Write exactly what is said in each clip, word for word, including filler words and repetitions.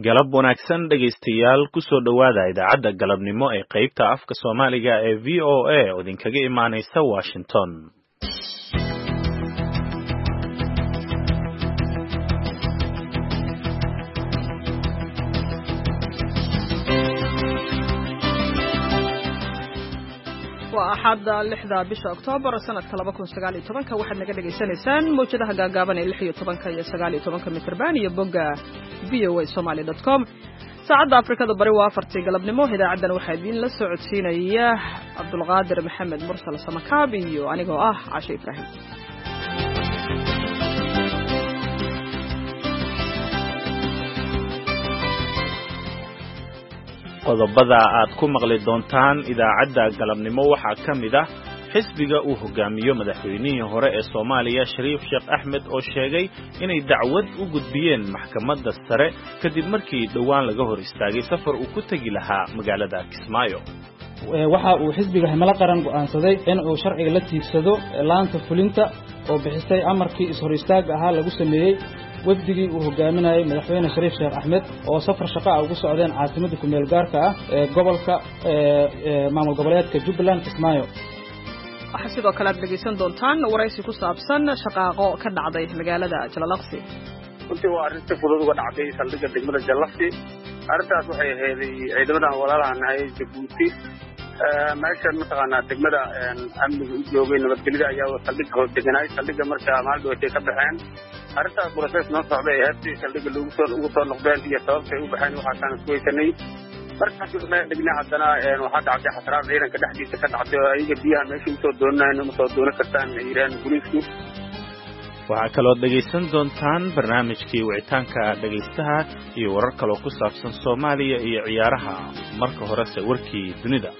galab wanaagsan dhegaystayaal ku soo dhowaada idaacadda galabnimo ee qaybta afka Soomaaliga ee V O A oo idinkaga imaanaysa Washington. waa axadda lixda bisha Oktoobar sanadka laba kun sagaal iyo toban waxaad naga dhageysanaysaan mowjadaha gaagaaban ee lix iyo toban iyo sagaal iyo toban mitirban iyo bogga v o a somali dot com. saacadda Afrikada bari waa afartii galabnimo. idaacadan waxaa idin la socodsiinaya Cabdulqaadir Maxamed Mursal Samakaab iyo anigoo ah Caashe Ibrahim. qodobada aad ku maqli doontaan idaacadda galabnimo waxaa ka mid ah xisbiga uu hogaamiyo madaxweynihii hore ee Soomaaliya Shariif Sheekh Axmed oo sheegay inay dacwad u gudbiyeen maxkamadda sare kadib markii dhowaan laga hor istaagay safar uu ku tagi lahaa magaalada Kismaayo. waxa uu xisbiga himilo qaran go'aansaday in uu sharciga la tiigsado laanta fulinta oo bixisay amarkii is-hor istaag ahaa lagu sameeyay wafdigii uu hogaaminayay madaxweyne Shariif Sheekh Axmed oo safar shaqo ah ugu socdeen caasimadda ku meel gaarka ah ee gobolka ee maamul goboleedka Jubbaland Kismaayo. waxaa sidoo kale aad dhegeysan doontaan waraysi ku saabsan shaqaaqo ka dhacday magaalada Jalalaqsi. runtii waa arrin si fudud uga dhacday saldhigga degmada Jalalaqsi. arrintaas waxay ahayd ciidamadan walaalaha nahay Jabuuti meeshan mataqaanaa degmada amniga u joogay nabadgelyada ayaa saldhigga hoos deganay saldhigga markaa maalin way ka baxeen. arrintaas process noo socday ee hadii saldhigga lagu soo ugu soo noqdeen iyo sababta ay u baxeen waxa kaan isku weysanay. markaas waxay dhigna haddana waxa dhacday xasraad ciidanka dhexdiisa ka dhacday oo ayaga biyaha meesha u soo doonayeen uma soo doonan kartaan Iiraan booliisku. waxaa kaloo dhegaysan doontaan barnaamijkii wicitaanka dhegaystaha iyo warar kaloo ku saabsan Soomaaliya iyo ciyaaraha. marka horese warkii dunida.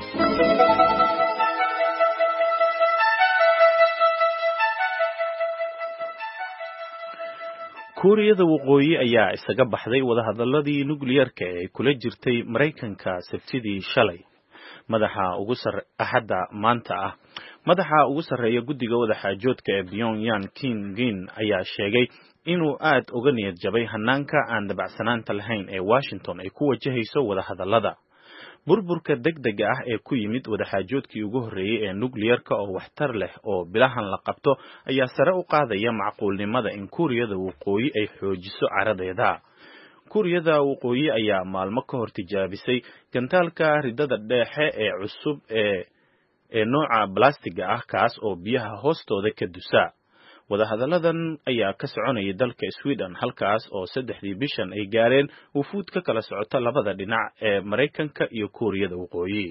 kuuriyada waqooyi ayaa isaga baxday wadahadaladii nukliyeerka ee kula jirtay Mareykanka Sabtidii shalay. madaxa ugu sar axadda maanta ah madaxa ugu sarreeya guddiga wadaxaajoodka ee Pyongyang Kim Gin ayaa sheegay inuu aad uga niyad jabay hanaanka aan dabacsanaanta lahayn ee Washington ay ku wajahayso wadahadalada. burburka degdega ah ee ku yimid wadaxaajoodkii ugu horreeyay ee nukliyeerka oo waxtar leh oo bilahan la qabto ayaa sare u qaadaya macquulnimada in kuuriyada waqooyi ay xoojiso caradeeda. kuuriyada waqooyi ayaa maalmo ka hor tijaabisay gantaalka ridada dhexe ee cusub ee ee nooca balastiga ah kaas oo biyaha hoostooda ka dusa. wadahadaladan ayaa ka soconaya dalka Sweden halkaas oo saddexdii bishan ay gaareen wufuud ka kala socota labada dhinac ee Mareykanka iyo Kuuriyada Waqooyi.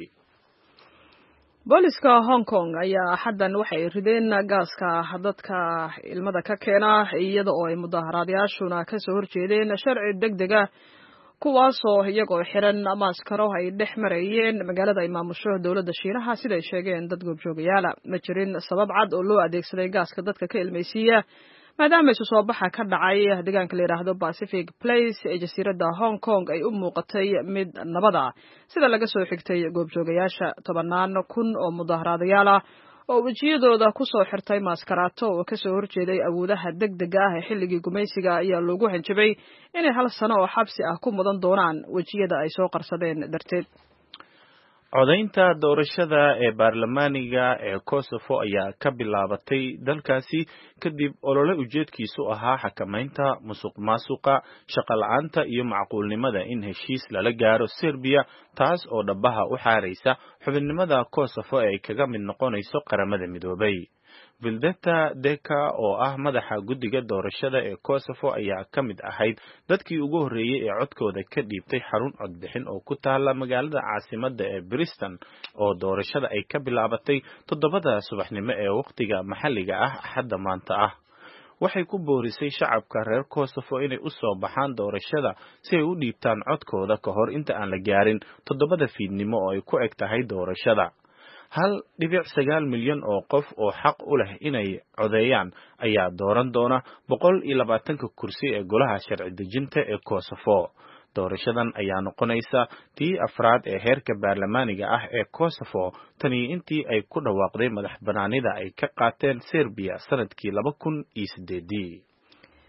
booliska Hong Kong ayaa xaddan waxay rideen gaaska dadka ilmada ka keena iyada oo ay mudaharaadayaashuna ka soo horjeedeen sharci degdega kuwaasoo iyagoo xiran maaskaro ay dhex marayeen magaalada ay maamusho dowladda Shiinaha sida ay sheegeen dad goobjoogayaal. ma jirin sabab cad oo loo adeegsaday gaaska dadka ka ilmaysiiya maadaama isu soo baxa ka dhacay deegaanka la yiraahdo Pacific Place ee jasiiradda Hong Kong ay u muuqatay mid nabada sida laga soo xigtay goobjoogayaasha. tobanaan kun oo mudaharaadayaal ah oo wajiyadooda ku soo xirtay maskaraato oo ka soo horjeeday awoodaha degdega ah ee xilligii gumaysiga ayaa loogu hanjabay inay hal sano oo xabsi ah ku mudan doonaan wajiyada ay soo qarsadeen darteed. codaynta doorashada ee baarlamaaniga ee Kosovo ayaa ka bilaabatay dalkaasi kadib olole ujeedkiisu ahaa xakamaynta musuqmaasuqa, shaqo la'aanta iyo macquulnimada in heshiis lala gaaro Serbia taas oo dhabaha u xaaraysa xubinnimada Kosovo ee ay kaga mid noqonayso qaramada midoobay. Vildeta Deka oo ah madaxa guddiga doorashada ee Kosovo ayaa ka mid ahayd dadkii ugu horreeyay ee codkooda ka dhiibtay xarun codbixin oo ku taala magaalada caasimadda ee Pristina oo doorashada ay ka bilaabatay toddobada subaxnimo ee waqtiga maxalliga ah axadda maanta ah. waxay ku boorisay shacabka reer Kosovo inay u soo baxaan doorashada si ay u dhiibtaan codkooda ka hor inta aan la gaarin toddobada fiidnimo oo ay ku eg tahay doorashada. hal dhibic sagaal milyan oo qof oo xaq u leh inay codeeyaan ayaa dooran doona boqol iyo labaatanka kursi ee golaha sharci dejinta ee Kosovo. doorashadan ayaa noqonaysa tii afraad ee heerka baarlamaaniga ah ee Kosovo tani intii ay ku dhawaaqday madax banaanida ay ka qaateen Serbia sanadkii laba kun iyo sideed.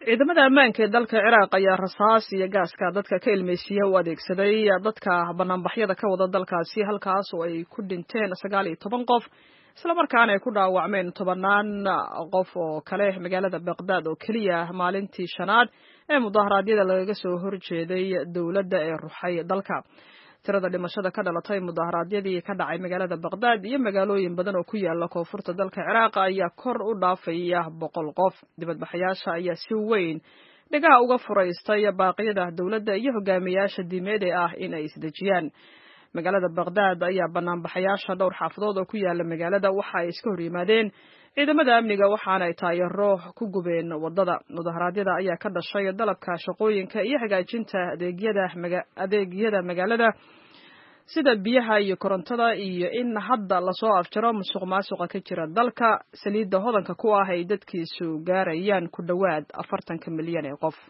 ciidamada ammaanka ee dalka Ciraaq ayaa rasaas iyo gaaska dadka ka ilmeysiya u adeegsaday dadka banaanbaxyada ka wada dalkaasi halkaas oo ay ku dhinteen sagaal iyo toban qof isla markaana ay ku dhaawacmeen tobanaan qof oo kale magaalada Baghdad oo kaliya maalintii shanaad ee mudaharaadyada laga soo horjeeday dawladda ee ruuxay dalka. tirada dhimashada ka dhalatay mudaharaadyadii ka dhacay magaalada Baghdad iyo magaalooyin badan oo ku yaala koonfurta dalka Ciraaq ayaa kor u dhaafaya boqol qof. dibadbaxayaasha ayaa si weyn dhigaha uga furaystay baaqyada dawladda iyo hogaamiyaasha diimeed ee ah in ay isdejiyaan. magaalada Baghdad ayaa banaanbaxayaasha dhowr xaafadood oo ku yaala magaalada waxa ay iska hor yimaadeen ciidamada amniga waxaana ay taayiro ku gubeen wadada. mudaharaadyada ayaa ka dhashay dalabka shaqooyinka iyo hagaajinta adeegyada adeegyada magaalada sida biyaha iyo korontada iyo in hadda la soo afjaro musuqmaasuqa ka jira dalka. saliidda hodanka ku ah ay dadkiisu gaarayaan ku dhawaad afartanka milyan ee qof.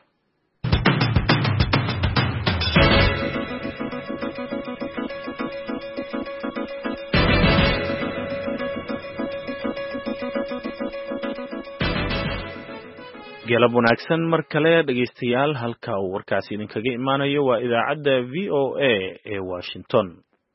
galab wanaagsan mar kale dhageystayaal, halka uu warkaasi idinkaga imaanayo waa idaacadda V O A ee Washington.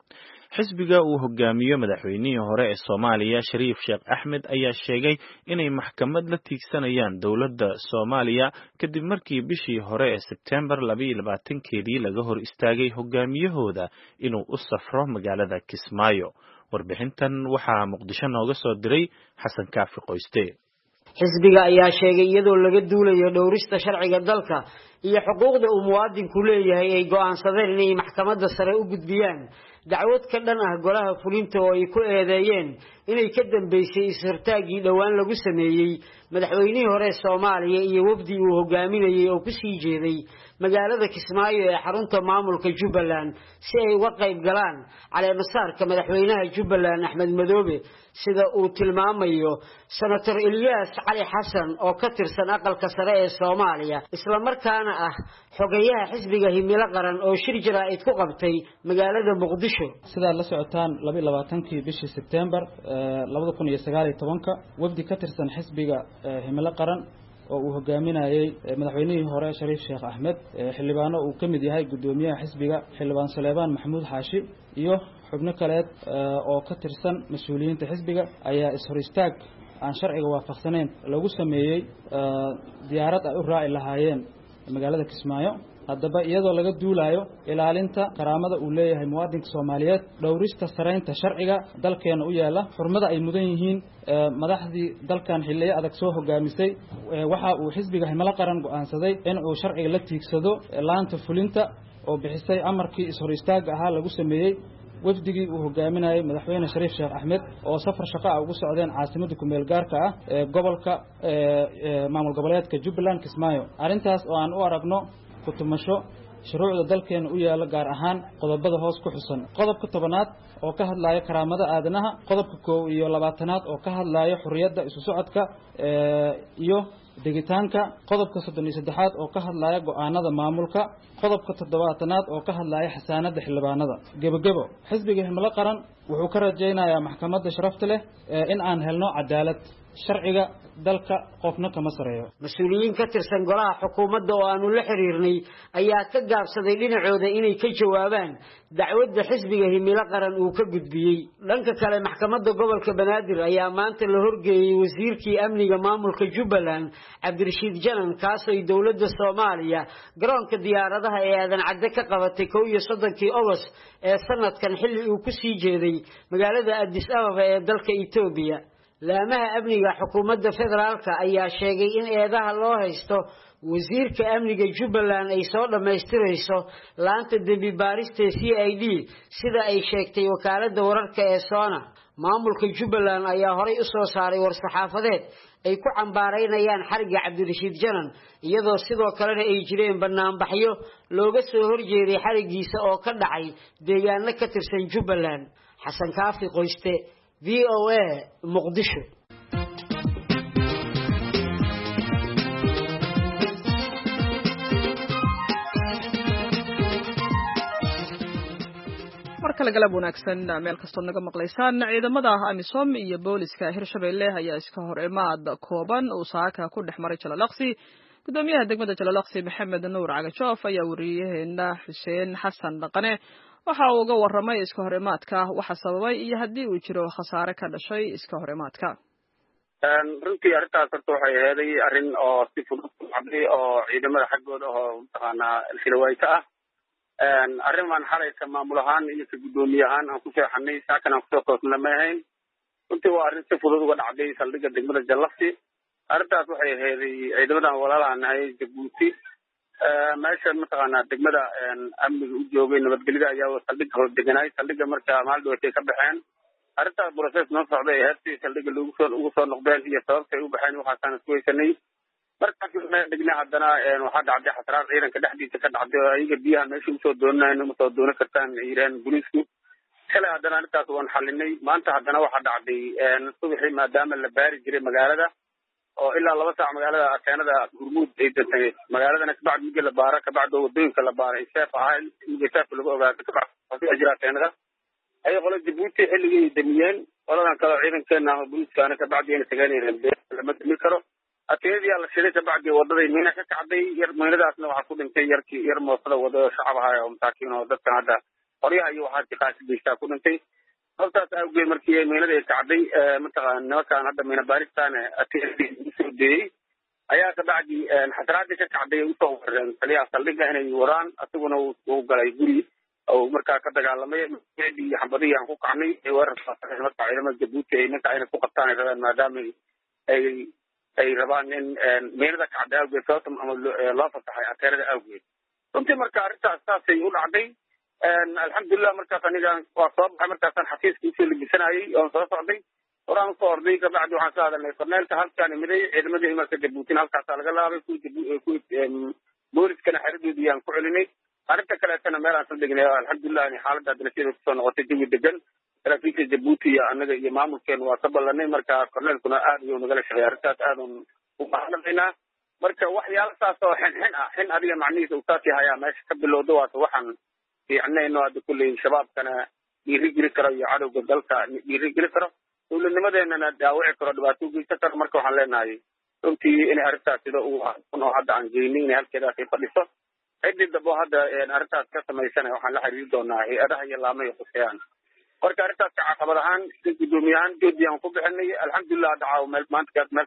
xisbiga uu hogaamiyo madaxweynihii hore ee Soomaaliya Shariif Sheekh Axmed ayaa sheegay inay maxkamad la tiigsanayaan dowladda Soomaaliya kadib markii bishii hore ee September laba iyo labaatankeedii laga hor istaagay hogaamiyahooda inuu u safro magaalada Kismaayo. warbixintan waxaa Muqdisho nooga soo diray Xasan Kaafi Qoyste. xisbiga ayaa sheegay iyadoo laga duulayo dhowrista sharciga dalka iyo xuquuqda uu muwaadinku leeyahay ay go'aansadeen inay maxkamadda sare u gudbiyaan dacwad ka dhan ah golaha fulinta oo ay ku eedeeyeen inay ka dambeysay is-hortaagii dhowaan lagu sameeyey madaxweynihii hore Soomaaliya iyo wafdi uu hogaaminayay oo ku sii jeeday magaalada Kismaayo ee xarunta maamulka Jubbaland si ay uga qayb galaan caleemasaarka madaxweynaha Jubbaland Axmed Madoobe sida uu tilmaamayo senator Ilyas Cali Xasan oo ka tirsan aqalka sare ee Soomaaliya isla markaana ah xogayaha xisbiga himilo qaran oo shir jaraa'id ku qabtay magaalada Muqdisho. sida la socotaan laba iyo labaatankii bishii September laba kun iyo sagaal iyo tobanka wafdi ka tirsan xisbiga himilo qaran oo uu hogaaminayay madaxweynihii hore Shariif Sheekh Axmed xildhibaano uu kamid yahay gudoomiyaha xisbiga xildhibaan Saleebaan Maxamuud Xaashi iyo xubno kale oo ka tirsan mas'uuliyiinta xisbiga ayaa is hor istaag aan sharciga waafaqsaneyn lagu sameeyay diyaarad ay u raaci lahaayeen magaalada Kismaayo. haddaba iyadoo laga duulayo ilaalinta karaamada uu leeyahay muwaadinka Soomaaliyeed, dhowrista sareynta sharciga dalkeena u yaala, xurmada ay mudan yihiin madaxdii dalkan xilliye adag soo hogaamisay, waxa uu xisbiga himilo qaran go'aansaday in uu sharciga la tiigsado laanta fulinta oo bixisay amarkii is hor istaag ahaa lagu sameeyay wafdigii uu hogaaminayay madaxweyne Shariif Sheekh Axmed oo safar shaqo ah ugu socdeen caasimadda ku meel gaarka ah ee gobolka maamul goboleedka Jubbaland Kismaayo. arrintaas oo aan u aragno ku tumasho shuruucda dalkeena u yaala gaar ahaan qodobada hoos ku xusan. qodobka tobanaad oo ka hadlaya karaamada aadanaha, qodobka koow iyo labaatanaad oo ka hadlaya xurriyadda isu socodka iyo degitaanka, qodobka soddon iyo saddexaad oo ka hadlaya go'aanada maamulka, qodobka toddobaatanaad oo ka hadlaya xasaanada xildhibaanada. gebagebo xisbiga himilo qaran wuxuu ka rajaynayaa maxkamadda sharafta leh in aan helno cadaalad. sharciga dalka qofna kama sareeyo. mas'uuliyiin ka tirsan golaha xukuumadda oo aanu la xiriirnay ayaa ka gaabsaday dhinacooda inay ka jawaabaan dacwadda xisbiga himilo qaran uu ka gudbiyey. dhanka kale maxkamadda gobolka Banaadir ayaa maanta la horgeeyay wasiirkii amniga maamulka Jubbaland Cabdirashiid Janan kaasoo ay dowladda Soomaaliya garoonka diyaaradaha ee aadan cadde ka qabatay kow iyo soddonkii August ee sanadkan xilli uu ku sii jeeday magaalada Addis Ababa ee dalka Itoobiya. laamaha amniga xukuumadda federaalka ayaa sheegay in eedaha loo haysto wasiirka amniga Jubbaland ay soo dhameystirayso laanta dambi baarista C I D sida ay sheegtay wakaaladda wararka ee Sona. maamulka Jubbaland ayaa horay u soo saaray war-saxaafadeed ay ku cambaareynayaan xariga Cabdirashiid Janan iyadoo sidoo kalena ay jireen banaanbaxyo looga soo horjeeday xarigiisa oo ka dhacay deegaano ka tirsan Jubbaland. Xasan Kaafi Qoyste, V O A Muqdisho. markale galab wanaagsan meel kastoo naga maqlaysaan. ciidamada Amisom iyo booliska Hirshabeelle ayaa iska hor imaad kooban oo saaka ku dhex maray Jalalaqsi gudoomiyaha degmada Jalalaqsi Maxamed Nuur Cagajoof ayaa wariyaheena Xuseen Xasan Dhaqane waxa uu uga warramay iska horimaadka waxa sababay iyo haddii uu jiro khasaare ka dhashay iska horimaadka. runtii arrintaas horta waxay aheeday arrin oo si fudud u dhacday oo ciidamada xaggooda oo mataqaanaa shilawayta ah arrin baan xalayka maamul ahaan iyo ka guddoomiye ahaan aan ku seexanay saakan aan kusoo toosna ma ahayn runtii waa arrin si fudud uga dhacday saldhigga degmada Jalalaqsi. arrintaas waxay aheeday ciidamadan walaalaha nahay Jabuuti meesha mataqaanaa degmada amniga u joogay nabadgelyada ayaa saldhigga hor deganay saldhigga markaa maalin way ka baxeen arrintaas process noo socday heertii saldhigga lagu soo ugu soo noqdeen iyo sababtay u baxeen waxaasaan isku haysanay markaas dhigna haddana waxaa dhacday xasraad ciidanka dhexdiisa ka dhacday oo ayaga biyaha meesha usoo doonayeen uma soo doonan kartaan yiraan booliisku kale haddana arrintaas waan xalinay maanta haddana waxaa dhacday subaxii maadaama la baari jiray magaalada oo ilaa laba saac magaalada ateenada Hormuud ay dantay magaaladana kabacdi mid la baara kabacdi wadooyinka la baaray seef ahaa mid seef lagu ogaaday kabacdi ajira ateenada ay qolo Jabuuti xilligii damiyeen qoladan kale ciidankeena booliiskana kabacdi ay tagaanayeen lama dimi karo ateenadii la shiray kabacdi wadada meena ka kacday yar meeladaasna waxa ku dhintay yarkii yar moosada wada shacab ahaa oo masaakiin oo dadka hadda qoryaha iyo waxa tiqaasbiista ku dhintay halkaas awgeed markii ay meelada ay kacday mataqaan nimankan hadda meena baaristaan ateenadii soo deeyay ayaa kabacdi xasraadii ka kacday u soo wareen taliyaha saldhigga inay waraan asaguna uu galay guri oo markaa ka dagaalamay meedii xambadii aan ku kacnay ee weerarka markaa ciidamada Jabuuti ay ninka ay ku qabtaan rabaan maadaama ay ay rabaan in meelada kacday awgeed sababta ama loo fasaxay ateenada awgeed runtii markaa arrintaas saasay u dhacday alxamdulillah markaas aniga waa soo baxay markaasaan xafiiskii soo libisanayay oo soo socday horaan soo orday kabacdi waxaan ka hadalnay korneelka halkaan imiday ciidamadii imarka Jabuuti halkaas laga laabay ku booliskana xiridoodii aan ku celinay arrinta kaleetana meel aan soo degnay alxamdulillah xaaladda dalashada kusoo noqotay jawi degan trafiika Jabuuti iyo anaga iyo maamulkeen waa ka ballanay marka korneelkuna aad iyo nagala shaqeeyay arrintaas aad u baahnayna marka waxyaalo saas oo xin xin ah xin adiga macnihiisa uu taasi hayaa meesha ka bilowdo waa waxaan fiicnayno hadda kulley shabaabkana dhiiri geli karo iyo cadowga dalka dhiiri geli karo dowladnimadeenana dhaawici karo dhibaato u geysan karo marka waxaan leenahay runtii inay arrintaas sida uu oo hadda aan geynay inay halkeedaas ay fadhiso ciddii dabo hadda arrintaas ka samaysana waxaan la xiriiri doonaa hay-adaha iyo laamaha khuseeyaan marka arrintaas ka caqabad ahaan gudoomiye ahaan joodi aan ku bixinay alxamdulillah dacaa meel maanta meel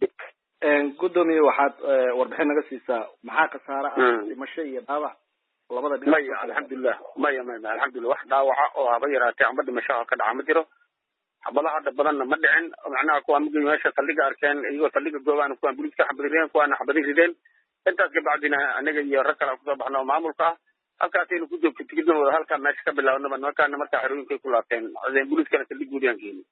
fiican gudoomiye waxaad warbixin naga siisaa maxaa khasaare ah dhimasho iyo dhaawac labada dhinac maya alxamdulillah maya maya alxamdulillah wax dhaawaca oo haba yaraatay amba dhimasho ka dhaca ma jiro xabadaha hadda badanna ma dhicin macnaha kuwa mugay meesha saldhigga arkeen iyagoo saldhigga goobaan kuwaan booliiska xabadrideen kuwaana xabadi rideen intaas kabacdina anaga iyo rag kale kusoo baxno oo maamulka ah halkaasaynu ku joogto tigidnooda halkaa meesha ka bilaabnaba nimankaana markaa xerooyinkay ku laabteen booliiskana saldhiggoodii aan geeni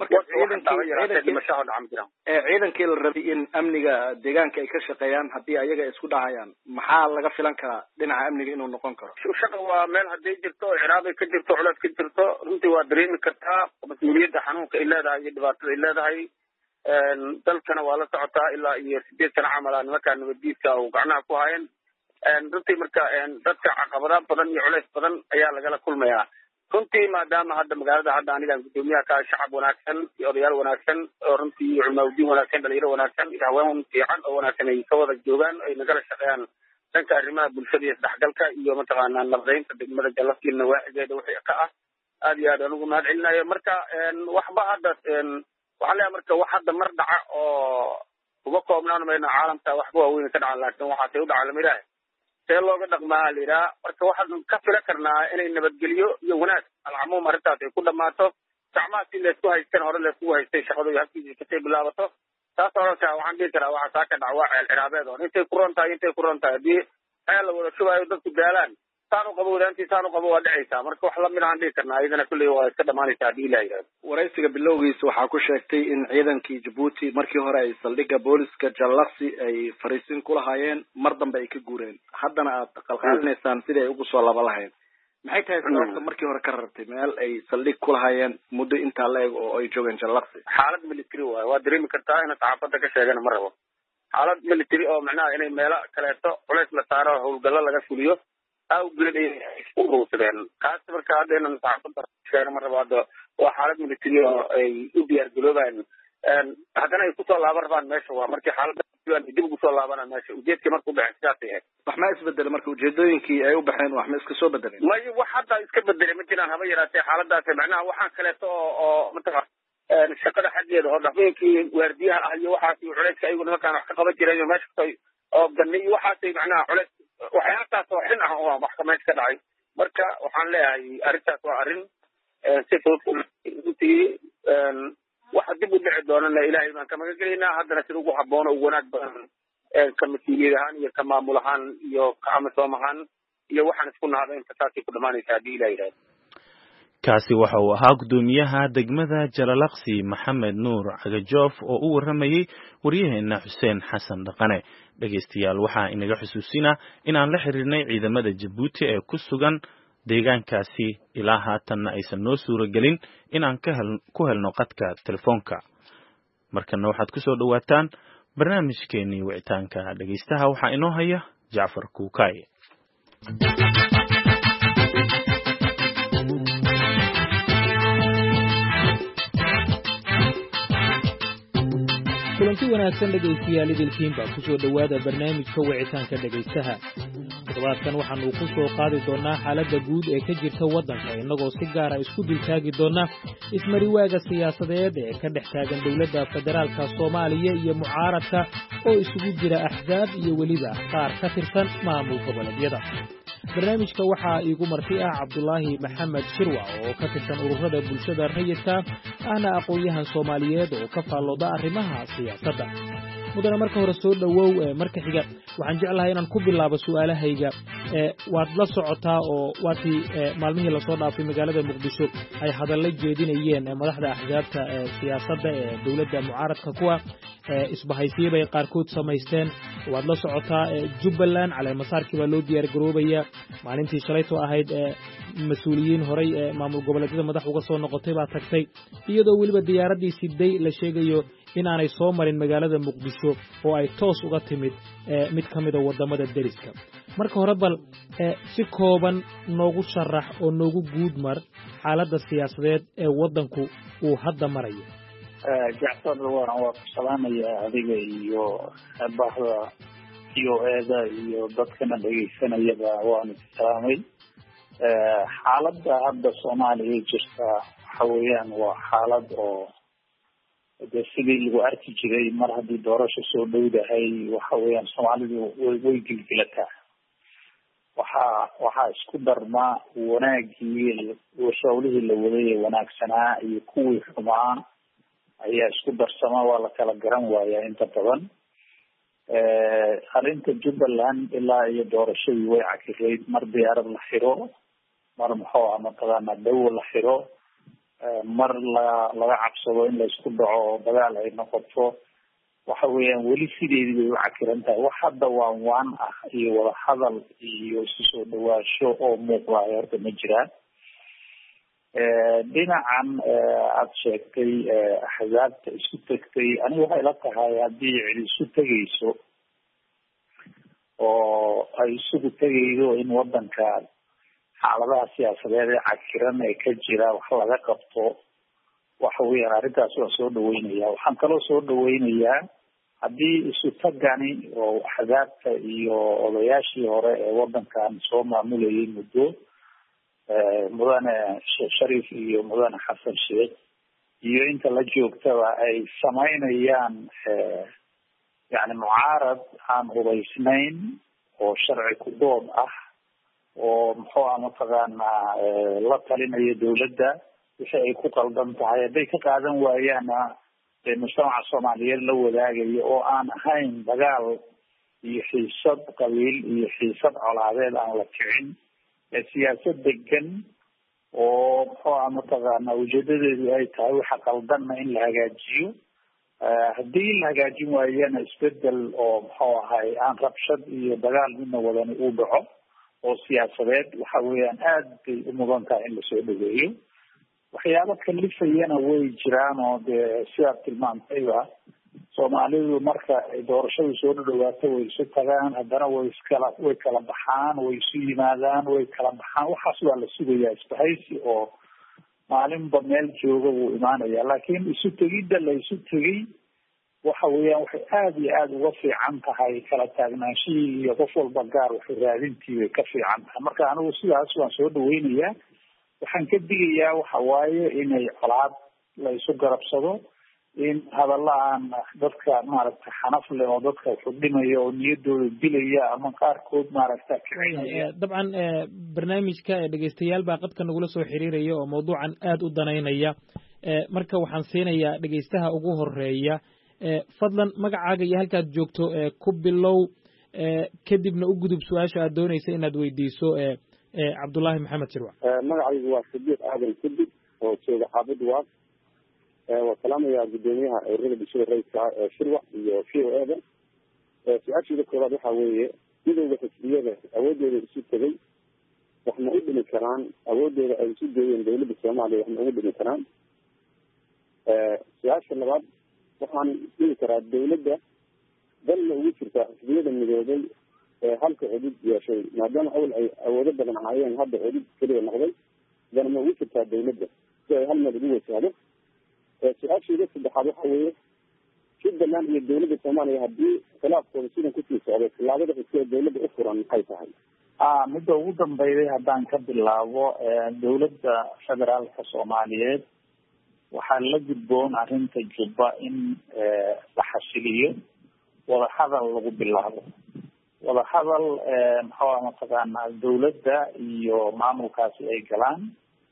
ciidankii la rabay in amniga deegaanka ay ka shaqeeyaan haddii ayaga isku dhahayaan maxaa laga filan karaa dhinaca amniga inuu noqon karo shaqa waa meel hadday jirto ciraabay ka jirto culays ka jirto runtii waa dareemi kartaa mas-uuliyadda xanuunka ay leedahay iyo dhibaatada ay leedahay dalkana waa la socotaa ilaa iyo sideed sana camala nimankaa nabadiidka oo gacnaha ku haayeen runtii marka dadka caqabada badan iyo culays badan ayaa lagala kulmayaa runtii maadaama hadda magaalada hadda anigaan gudoomiyaha ka shacab wanaagsan iyo odayaal wanaagsan oo runtii culmaawdiin wanaagsan dhalinyaro wanaagsan iyo haween fiican oo wanaagsan ay ka wada joogaan ay nagala shaqeeyaan dhanka arrimaha bulshada iyo isdhexgalka iyo mataqaanaa nabadaynta degmada Jalalaqsi nawaaxigeeda wixii ka ah aad iyo aad aan ugu mahad celinayo marka waxba hadda waxaan leeyahay marka wax hadda mar dhaca oo uga koobnaan mayno caalamka waxba waaweyn ka dhacan laakiin waxaasay u dhaca lama ilaahay see looga dhaqmaa la yidhaha marka waxaan ka fila karnaa inay nabadgelyo iyo wanaag alcamuum arrintaas ay ku dhammaato gacmaha si laysku haysteen hore layskugu haystay shaqadu halkiisii kasay bilaabato taas orankaa waxaan dhihi karaa waxaa saa ka dhac waa ceel ciraabeed oo intay ku ron tahay intay ku ron tahay haddii ceel la wada shubaayo dadku daalaan saan u qabo wadaantii saan u qabo waa dhacaysaa marka wax lamid aan dhihi karnaa iyadana kulley waa iska dhamaanaysaa haddii ilaa yidhahdo waraysiga bilowgiisa waxaa ku sheegtay in ciidankii Jabuuti markii hore ay saldhigga booliska Jalalaqsi ay fariisin ku lahaayeen mar dambe ay ka guureen haddana aad qalqaalinaysaan sidii ay ugu soo laba lahayn maxay tahay sababta markii hore ka rartay meel ay saldhig ku lahaayeen muddo intaa la eg oo ay joogeen Jalalaqsi xaalad military waay waa dareemi kartaa in saxaafadda ka sheegana ma rabo xaalad military oo macnaha inay meelo kaleeto culays la saaro howlgallo laga fuliyo awgeed ay u ruusadeen kaas marka hadda inaan saxaafadda sheegana ma rabo hadda waa xaalad military oo ay u diyaar garoobaan haddana ay kusoo laaban rabaan meesha waa markii xaaladda dib ugu soo laabanaa meesha ujeedkii marka u baxeen sidaasay ahayd. wax ma isbedele marka ujeedooyinkii ay u baxeen wax ma iska soo bedeleen? may wax hadda iska bedelay ma jiraan haba yaraatee xaaladaas macnaha waxaan kaleeto oo oo mataqaan shaqada xaggeeda oo dhaqankii waardiyaha ah iyo waxaas iyo culayska ayagu nimankaan wax ka qaban jireen meesha kasoo oo ganni iyo waxaasay macnaha culays waxyaalahaas oo xin ah oo wax meesha ka dhacay. marka waxaan leeyahay arrintaas waa arrin si fudud intii waxa dib u dhici doonana ilaahay baan ka magan gelaynaa. haddana sida ugu habboon oo ugu wanaag badan ka mas-uuliyad ahaan iyo ka maamul ahaan iyo ka amisom ahaan iyo waxaan isku nahda inta taasay ku dhamaanaysa haddii ilaah yidhahdo. kaasi waxa uu ahaa guddoomiyaha degmada Jalalaqsi Maxamed Nuur Cagajoof oo u waramayay waryaheena Xuseen Xasan Dhaqane. dhageystayaal waxaa inaga xusuusinaa inaan la xiriirnay ciidamada Jabuuti ee ku sugan deegaankaasi ilaa haatanna aysan noo suuragelin inaan ka hel ku helno qadka telefoonka. markana waxaad ku soo dhawaataan barnaamijkeenii wicitaanka dhageystaha waxaa inoo haya Jacfar Kuukay. kulanti wanaagsan dhegaystayaal idilkiin baa ku soo dhowaada barnaamijka wicitaanka dhegaystaha. toddobaadkan waxaanu ku soo qaadi doonaa xaaladda guud ee ka jirta waddanka innagoo si gaara isku dultaagi doona ismariwaaga siyaasadeed ee ka dhex taagan dowladda federaalka Soomaaliya iyo mucaaradka oo isugu jira axzaab iyo weliba qaar ka tirsan maamul goboleedyada. barnaamijka waxaa iigu marti ah Cabdulaahi Maxamed Shirwac oo ka tirsan ururada bulshada rayidka ahna aqoon-yahan Soomaaliyeed oo ka faallooda arrimaha siyaasadda. mudana marka hore soo dhawow marka xiga waxaan jeclahay inaan ku bilaabo su'aalahayga ee waad la socotaa oo waatii maalmihii la soo dhaafay magaalada Muqdisho ay hadallo jeedinayeen madaxda axzaabta siyaasadda ee dowladda mucaaradka kuwa isbahaysiyo bay qaarkood samaysteen. waad la socotaa Jubbaland cali masaarkii baa loo diyaar garoobaya maalintii shalayto ahayd mas-uuliyiin horay ee maamul goboleedyada madax uga soo noqotay baa tagtay iyadoo weliba diyaaradii siday la sheegayo inaanay soo marin magaalada Muqdisho oo ay toos uga timid mid ka mid ah wadamada deriska. marka hore bal si kooban noogu sharax oo noogu guud mar xaaladda siyaasadeed ee wadanku uu hadda marayo. Jacfar waan waa salaamaya adiga iyo bahda iyo eeda iyo dadkana dhageysanayaba waan salaamay. xaaladda hadda Soomaaliya jirta waxa weeyaan waa xaalad oo de sidii lagu arki jiray mar haddii doorasho soo dhowdahay waxa weeyaan Soomaalidu way way gilgilataa. waxaa waxaa isku darma wanaagii washawlihii la waday wanaagsanaa iyo kuwii xumaa ayaa isku darsama waa la kala garan waayaa inta badan. arrinta Jubbaland ilaa iyo doorashadii way cakirayd mar diyaarad la xiro mar muxuu ah mataqaana dawo la xiro mar la laga cabsado in la isku dhaco oo dagaal ay noqoto. waxa weeyaan weli sideedii bay u cakiran tahay. wax hadda waan waan ah iyo wada hadal iyo isu soo dhawaasho oo muuqda horta ma jiraan. dhinacan aada sheegtay axzaabta isu tegtay aniga waxay la tahay haddii cid isu tegayso oo ay isugu tegaydo in wadanka xaaladaha siyaasadeed ee cakiran ee ka jira wax laga qabto waxa weeyaan arrintaas waa soo dhaweynaya. waxaan kaloo soo dhaweynayaa haddii isu tagani oo axzaabta iyo odayaashii hore ee wadankan soo maamulayay muddo mudane Sheekh Shariif iyo mudane Xasan Sheekh iyo inta la joogtaba ay samaynayaan yani mucaarad aan hubaysnayn oo sharci ku dood ah oo muxuu ah mataqaanaa la talinayo dowladda wixii ay ku qaldan tahay hadday ka qaadan waayaana mujtamaca Soomaaliyeed la wadaagayo oo aan ahayn dagaal iyo xiisad qabiil iyo xiisad colaadeed aan la kicin siyaasad degan oo muxuu ah mataqaanaa ujeedadeedu ay tahay waxa qaldanna in la hagaajiyo. haddii la hagaajin waayana isbedel oo muxuu ahay aan rabshad iyo dagaal midna wadani uu dhaco oo siyaasadeed waxa weeyaan aad bay u mudan tahay in lasoo dhaweeyo. waxyaalo kalifayana way jiraan oo dee sidaad tilmaantayba Soomaalidu marka ay doorashadu soo dhawaato way isu tagaan haddana way iskala way kala baxaan way isu yimaadaan way kala baxaan. waxaas waa la sugayaa isbahaysi oo maalinba meel jooga wuu imaanaya laakiin isu tegidda la isu tegay waxa weeyaan waxay aada iyo aada uga fiican tahay kala taagnaanshihii iyo qof walba gaar waxay raadintii bay ka fiican tahay marka anigu sidaas waan soo dhaweynayaa waxaan ka digayaa waxa waaye inay colaad la isu garabsado in hadalla aan dadka maaragtay xanaf leh oo dadka xudhimaya oo niyadooda dilaya ama qaarkood maaragta dabcan barnaamijka dhegeystayaal baa qadka nagula soo xiriiraya oo mawduucan aada u danaynaya marka waxaan siinayaa dhegeystaha ugu horeeya fadlan magacaaga iyo halkaad joogto ku bilow kadibna u gudub su-aasha aad doonaysa inaad weydiiso cabdullaahi maxamed shirwac magacaygu waa sadiiq aadan kadib oo jooga xaafid waad waa salaamayaa guddoomiyaha ururada bulshada rayidka ah ee shirwac iyo v o eda su-aashiida koowaad waxaa weeye midowda xisbiyada awoodooda isu tegay wax ma u dhimi karaan awoodooda ay isu geeyeen dawladda soomaaliya wax ma ugu dhimi karaan su-aasha labaad waxaan dhihi karaa dawladda dalna ugu jirtaa xisbiyada midoobay ee halka cudud yeeshay maadaama awal ay awoodo badan ahaayeen hadda cudud keliya noqday dana ma ugu jirtaa dawladda si ay hal meel ugu wajahdo su-aasheeda saddexaad waxa weeye jubbaland iyo dawladda soomaaliya haddii khilaafkooda sidan kusii socday tilaabada xisbiga dawladda u furan maxay tahay a midda ugu dambayday haddaan ka bilaabo dawladda federaalka soomaaliyeed waxaa la gudboon arrinta jubba in la xasiliyo wadahadal lagu bilaabo wadahadal maxaa mataqaanaa dawladda iyo maamulkaasi ay galaan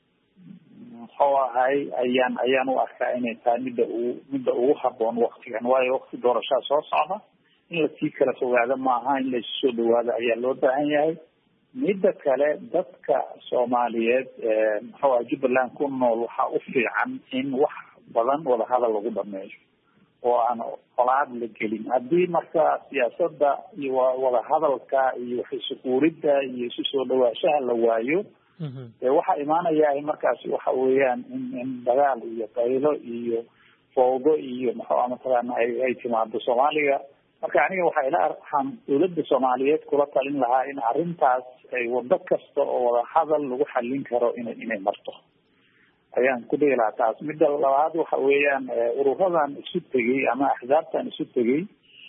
muxuu ahay ayaan ayaan u arkaa inay tahay midda ugu midda ugu haboon waktigan waayo wakti doorashaa soo socda in lasii kala fogaado maaha in laisu soo dhawaado ayaa loo baahan yahay midda kale dadka soomaaliyeed muxuu aha jubbaland ku nool waxaa u fiican in wax badan wadahadal lagu dhameeyo oo aan colaad la gelin haddii marka siyaasadda iyo wadahadalka iyo waxisuquuridda iyo isu soo dhawaashaha la waayo waxaa imaanaya markaasi waxa weeyaan in in dagaal iyo qaylo iyo foogo iyo muxuu mataqaana ay ay timaado soomaaliga marka aniga waxaa ila waxaan dawladda soomaaliyeed kula talin lahaa in arrintaas ay wado kasta oo wadahadal lagu xallin karo inay inay marto ayaan ku dhihi lahaa taas midda labaad waxa weeyaan ururadan isu tegay ama axzaabtan isu tegay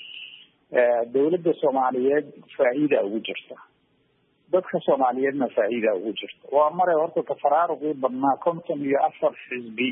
dawladda soomaaliyeed faa'iida ugu jirta dadka soomaaliyeedna faa'iida ugu jirta waa maray horta tafaraaruqii badnaa konton iyo afar xisbi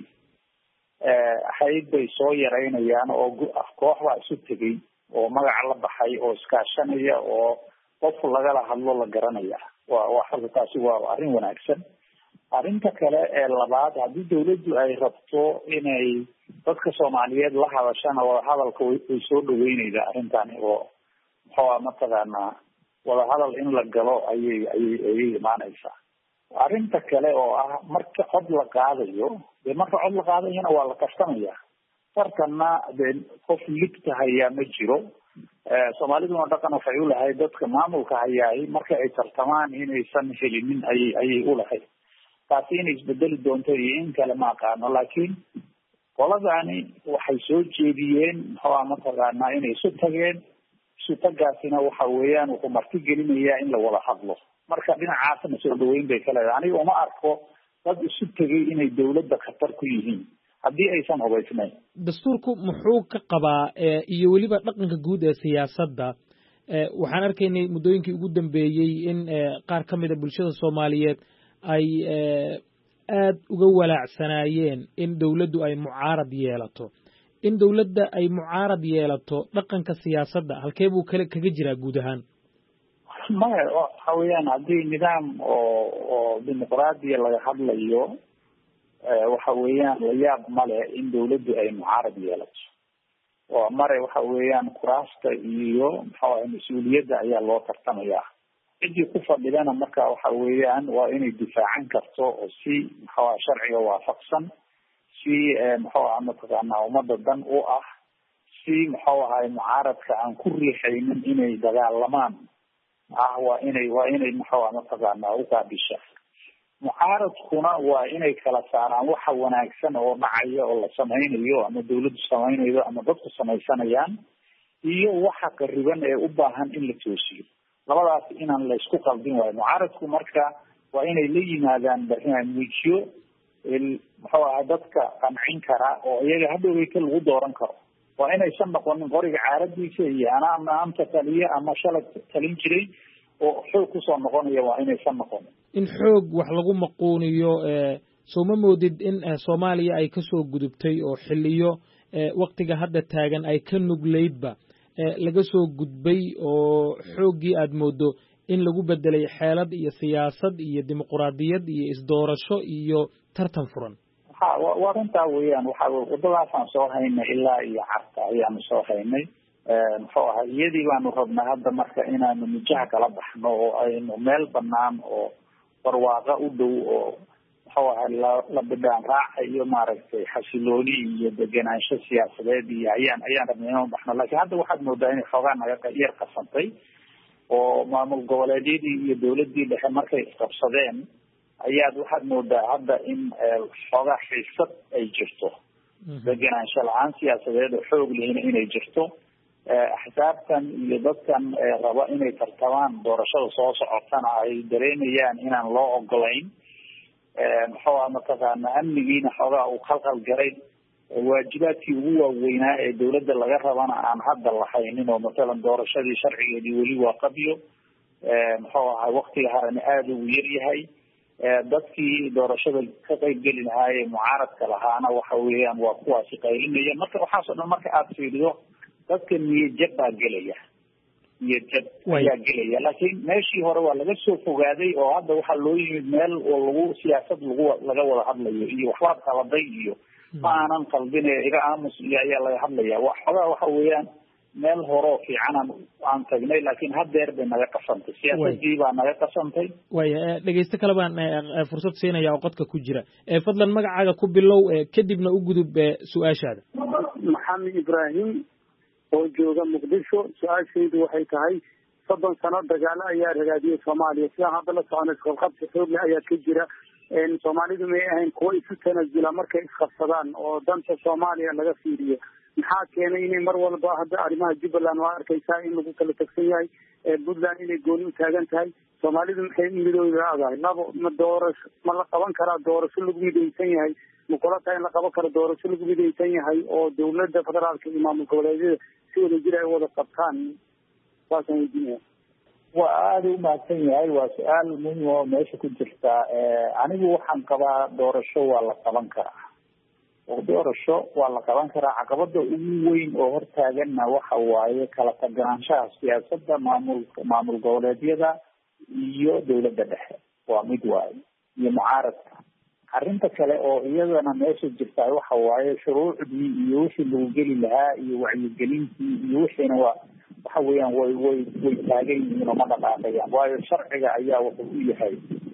ahayd bay soo yaraynayaan oo koox baa isu tegay oo magaca la baxay oo iskaashanaya oo qof lagala hadlo la garanaya waa waa horta taasi waa arrin wanaagsan arrinta kale ee labaad haddii dawladdu ay rabto inay dadka soomaaliyeed la hadashana wadahadalka way soo dhaweyneydaa arrintani oo muxuu mataqaanaa wadahadal in la galo ayay ayay ayay imaaneysaa arrinta kale oo ah marka cod la qaadayo dee marka cod la qaadayana waa la kastamaya tartanna dee qof ligta hayaa ma jiro soomaaliduna dhaqan waxay ulahayd dadka maamulka hayaay marka ay tartamaan inaysan helinin ayay ayay ulahayd taasi inay isbedeli doonto iyo in kale ma aqaano laakiin qoladani waxay soo jeediyeen muxuu mataqaanaa inay isu tageen isu tagaasina waxa weeyaan wuxuu marti gelinayaa in la wada hadlo marka dhinacaasna soo dhaweyn bay ka leedahay aniga uma arko dad isu tegay inay dawladda khatar ku yihiin haddii aysan hubaysnayn dastuurku muxuu ka qabaa iyo weliba dhaqanka guud ee siyaasadda waxaan arkaynay muddooyinkii ugu dambeeyey in qaar ka mid a bulshada soomaaliyeed ay aada uga walaacsanaayeen in dawladdu ay mucaarad yeelato in dawladda ay mucaarad yeelato dhaqanka siyaasadda halkee buu kale kaga jiraa guud ahaan maya waxa weeyaan haddii nidaam oo oo dimuqraadiya laga hadlayo waxa weeyaan layaab male in dawladdu ay mucaarad yeelato oo mare waxa weeyaan kuraasta iyo maxaa mas-uuliyadda ayaa loo tartamayaa ciddii ku fadhidana marka waxa weeyaan waa inay difaacan karto oo si maxaa sharciga waafaqsan si maxaa mataqaanaa ummadda dan u ah si muxuu ahay mucaaradka aan ku riixaynin inay dagaalamaan ah waa inay waa inay muxuu mataqaanaa u qaabisha mucaaradkuna waa inay kala saaraan waxa wanaagsan oo dhacaya oo la samaynayo ama dawladdu samaynayo ama dadku samaysanayaan iyo waxa qariban ee u baahan in la toosiyo labadaas inaan la isku qaldin waayo mucaaradku marka waa inay la yimaadaan barnaamijyo in muxuu ahaa dadka qancin kara oo iyaga hadhoweyka lagu dooran karo. waa inaysan noqonin qoriga caaradiisa iyo anaa maanta taliye ama shalay talin jiray oo xoog kusoo noqonaya, waa inaysan noqonin in xoog wax lagu maquuniyo. soo ma moodid in Soomaaliya ay ka soo gudubtay oo xilliyo waqtiga hadda taagan ay ka nugleydba laga soo gudbay oo xooggii aad moodo in lagu bedelay xeelad iyo siyaasad iyo dimuqraadiyad iyo isdoorasho iyo tartan furan? ha waa runtaa weeyaan. waxa wadadaasaan soo haynay ilaa iyo carta ayaanu soo haynay. muxuu ahaa iyadii baanu rabnaa hadda marka inaanu mijaha kala baxno oo aynu meel banaan oo barwaaqa u dhow oo muxuu ahaa la la bidhaan raaca iyo maaragtay xasilooni iyo degenaansho siyaasadeed iyo ayaan ayaan rabnay inaan baxno. laakiin hadda waxaad moodaa inay xoogaa naga yar qasantay oo maamul goboleedyadii iyo dawladdii dhexe markay isqabsadeen ayaad waxaad moodaa hadda in xoogaa xiisad ay jirto, degenaansho la-aan siyaasadeed oo xoog lehina inay jirto. axsaabtan iyo dadkan raba inay tartamaan doorashada soo socotana ay dareemayaan inaan loo ogolayn. muxuu aha mataqaana amnigiina xoogaa uu khalkhal garay. waajibaadkii ugu waaweynaa ee dawladda laga rabana aan hadda lahaynin oo matalan doorashadii sharcigeedii weli waa qabyo. muxuu ahaa waktiga harana aada ugu yar yahay. dadkii doorashada ka qayb geli lahaayee mucaaradka lahaana waxa weeyaan waa kuwaasi qaylinaya. marka waxaasoo dhan marka aada fiiriyo dadka niyad jab baa gelaya, niyad jab ayaa gelaya. laakiin meeshii hore waa laga soo fogaaday oo hadda waxaa loo yimid meel oo lagu siyaasad lagu laga wada hadlayo iyo waxbaad qaladay iyo ma aanan qalbine iga aamus iyo ayaa laga hadlaya. wa xogaa waxa weeyaan meel horeo fiicanaan aan tagnay, laakiin haddeer bay naga qasantay, siyaasadii baa naga qasantay. waya dhegeysto kale baan fursad siinaya oo qodka ku jira. fadlan magacaaga ku bilow kadibna u gudub su-aashaada. maxamed ibraahim oo jooga muqdisho. su-aashaydu waxay tahay soddon sano dagaalo ayaa ragaadiyay Soomaaliya. sidaan hadda la soconay isqabqabsi xoog leh ayaa ka jira. Soomaalidu may ahayn kuwo isu tanasula markay isqabsadaan oo danta Soomaaliya laga fiiriyo. maxaa keenay inay mar walba hadda arrimaha Jubbaland waa arkaysaa in lagu kala tagsan yahay, Puntland inay gooni u taagan tahay. Soomaalidu maxay midooda adahay labo ma doorasho ma la qaban karaa doorasho lagu midaysan yahay? ma kula tahay in la qaban karo doorasho lagu midaysan yahay oo dawladda federaalka iyo maamul goboleedyada si wada jir ay wada qabtaan? waasaan weydiinaya. waa aada u mahadsan yahay. waa su-aal muhim oo meesha ku jirta. anigu waxaan qabaa doorasho waa la qaban karaa oo doorasho waa la qaban karaa. caqabada ugu weyn oo hortaaganna waxa waaye kala taganaanshaha siyaasadda maamul maamul goboleedyada iyo dawladda dhexe. waa mid waaye iyo mucaaradka. arrinta kale oo iyadana meesha jirta waxa waaye shuruucdii iyo wixii lagu geli lahaa iyo wacyigelintii iyo wixiina waa waxa weeyaan way way way taagan yihiin oo ma dhaqaaqayaan. waayo sharciga ayaa wuxuu u yahay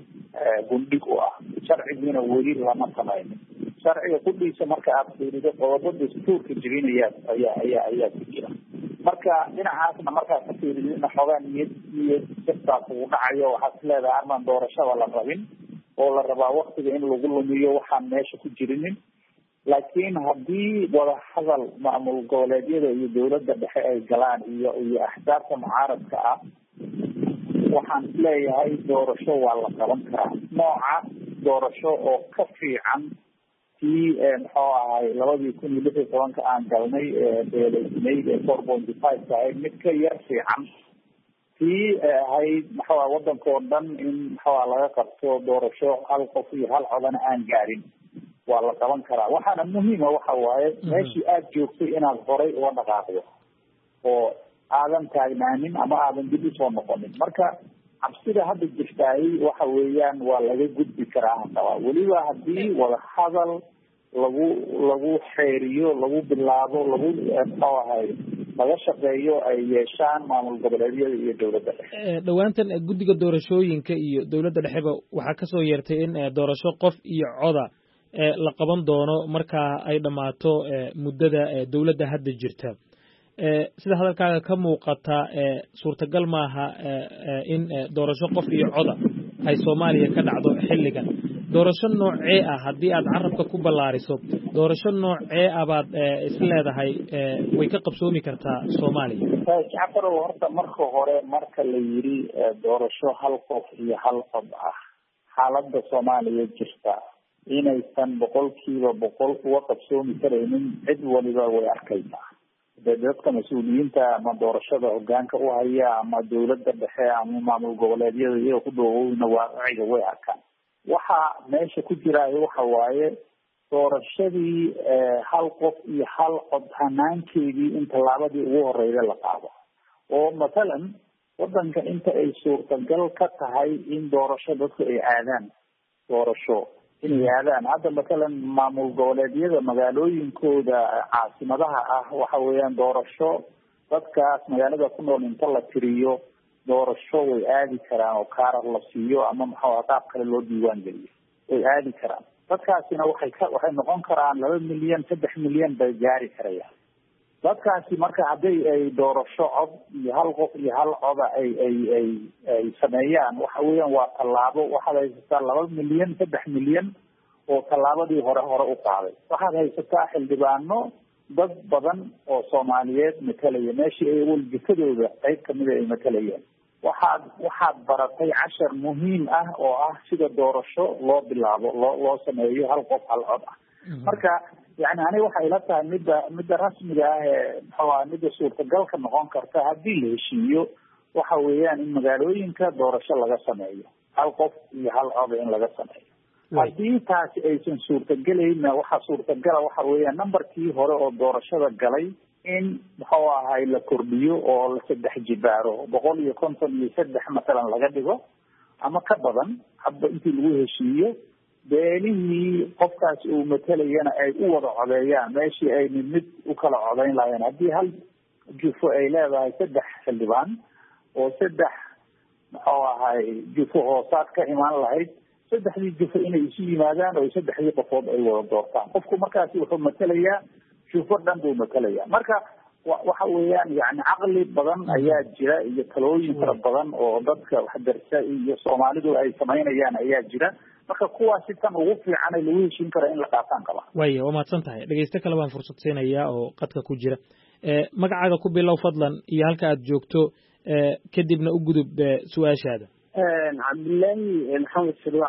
gundhig u ah. sharcigiina weli lama samaynin. sharciga kudhiisa marka aada fiirido qodobo dastuurka jebinaya ayaa ayaa ayaa ku jira. marka dhinacaasna markaad ka fiiridina xoogaa niyad niyad jabtaa kugu dhacayo. waxaad leedahay armaan doorashada la rabin oo la rabaa waktiga in lagu lumiyo waxaan meesha ku jirinin. laakiin haddii wadahadal maamul goboleedyada iyo dawladda dhexe ay galaan iyo iyo axsaabta mucaaradka ah, waxaan isleeyahay doorasho waa la qaban karaa. nooca doorasho oo ka fiican tii muxuu ahay labadii kun iyo lix iyo tobanka aan galnay beeleysnayd ee four pointy five ka ahayd mid ka yar fiican tii ahayd muxuu aha wadankao dhan in muxuu aha laga qabto doorasho hal qof iyo hal codana aan gaarin. waa la qaban karaa. waxaana muhiima waxa waaye meeshii aada joogtay inaad horay uga dhaqaaqdo oo aadan taagnaanin ama aadan dib usoo noqonin. marka cabsida hadda jirtaay waxa weeyaan waa laga gudbi karaa hadaba weliba haddii wadahadal lagu lagu xeeriyo lagu bilaabo lagu muxuu ahay laga shaqeeyo ay yeeshaan maamul goboleedyada iyo dawladda dhexe. dhowaantan guddiga doorashooyinka iyo dawladda dhexeba waxaa kasoo yeertay in doorasho qof iyo coda la qaban doono markaa ay dhammaato muddada dawladda hadda jirta. sida hadalkaaga ka muuqata suurtagal maaha in doorasho qof iyo coda ay Soomaaliya ka dhacdo xilligan. doorasho noocee ah haddii aad carabka ku ballaariso doorasho noocee ah baad isleedahay way ka qabsoomi kartaa Soomaaliya? jacfar horta marka hore marka la yiri doorasho hal qof iyo hal cod ah xaaladda Soomaaliya jirta inaysan boqolkiiba boqol uga qabsoomi karaynin cid waliba way arkaysaa. dee dadka mas-uuliyiinta ama doorashada hogaanka u haya ama dawladda dhexe ama maamul goboleedyada iyaga ku dhoowowna waaciga way arkaan. waxa meesha ku jiraayo waxa waaye doorashadii hal qof iyo hal cod hanaankeedii in tallaabadii ugu horeyda la qaado, oo mathalan wadanka inta ay suurtagal ka tahay in doorasho dadku ay aadaan doorasho inay aadaan hadda mathalan maamul goboleedyada magaalooyinkooda caasimadaha ah waxa weeyaan doorasho dadkaas magaalada ku nool inta la tiriyo doorasho way aadi karaan oo kaarar la siiyo ama maxaa qaab kale loo diiwaan geliyo way aadi karaan. dadkaasina waxay ka waxay noqon karaan laba milyan saddex milyan bay gaari karayaan. dadkaasi marka hadday ay doorasho cod iyo hal qof iyo hal coda ay ay ay ay sameeyaan waxa weeyaan waa tallaabo. waxaad haysataa laba milyan saddex milyan oo tallaabadii hore hore u qaaday. waxaad haysataa xildhibaano dad badan oo Soomaaliyeed matalaya meeshii ay waljifadooda qayb kamid ay matalayeen. waxaad waxaad baratay cashar muhiim ah oo ah sida doorasho loo bilaabo loo loo sameeyo hal qof hal cod ah. marka yani aniga waxay ila tahay midda midda rasmiga ah ee maxaa midda suurtagalka noqon karta haddii la heshiiyo waxa weeyaan in magaalooyinka doorasho laga sameeyo hal qof iyo hal cod in laga sameeyo. haddii taasi aysan suurtagelayna waxa suurtagala waxa weeyaan nambarkii hore oo doorashada galay in muxuu ahay la kordhiyo oo la saddex jibaaro boqol iyo konton iyo saddex matalan laga dhigo ama ka badan hadba intii lagu heshiiyo beelihii qofkaas uu matalayana ay u wada codeeyaan meeshii ay mid mid u kala codeyn lahayn. haddii hal jufo ay leedahay saddex xildhibaan oo saddex muxuu ahay jufo hoosaad ka imaan lahayd saddexdii jufo inay isu yimaadaan oo saddexdii qofood ay wada doortaan. qofku markaasi wuxuu matalayaa jufo dhan buu matalayaa. marka waxa weeyaan yani caqli badan ayaa jira iyo talooyin fara badan oo dadka waxdarsa iyo Soomaalidu ay samaynayaan ayaa jira. marka kuwaasi tan ugu fiican ay lagu heshiin kara in la qaataan kaba. Way waa mahadsan tahay. dhageysta kale waan fursad siinayaa oo qadka ku jira. ee magacaaga ku bilow fadlan iyo halka aad joogto ee kadibna u gudub su'aashaada. een Cabdullaahi Maxamed Sirwac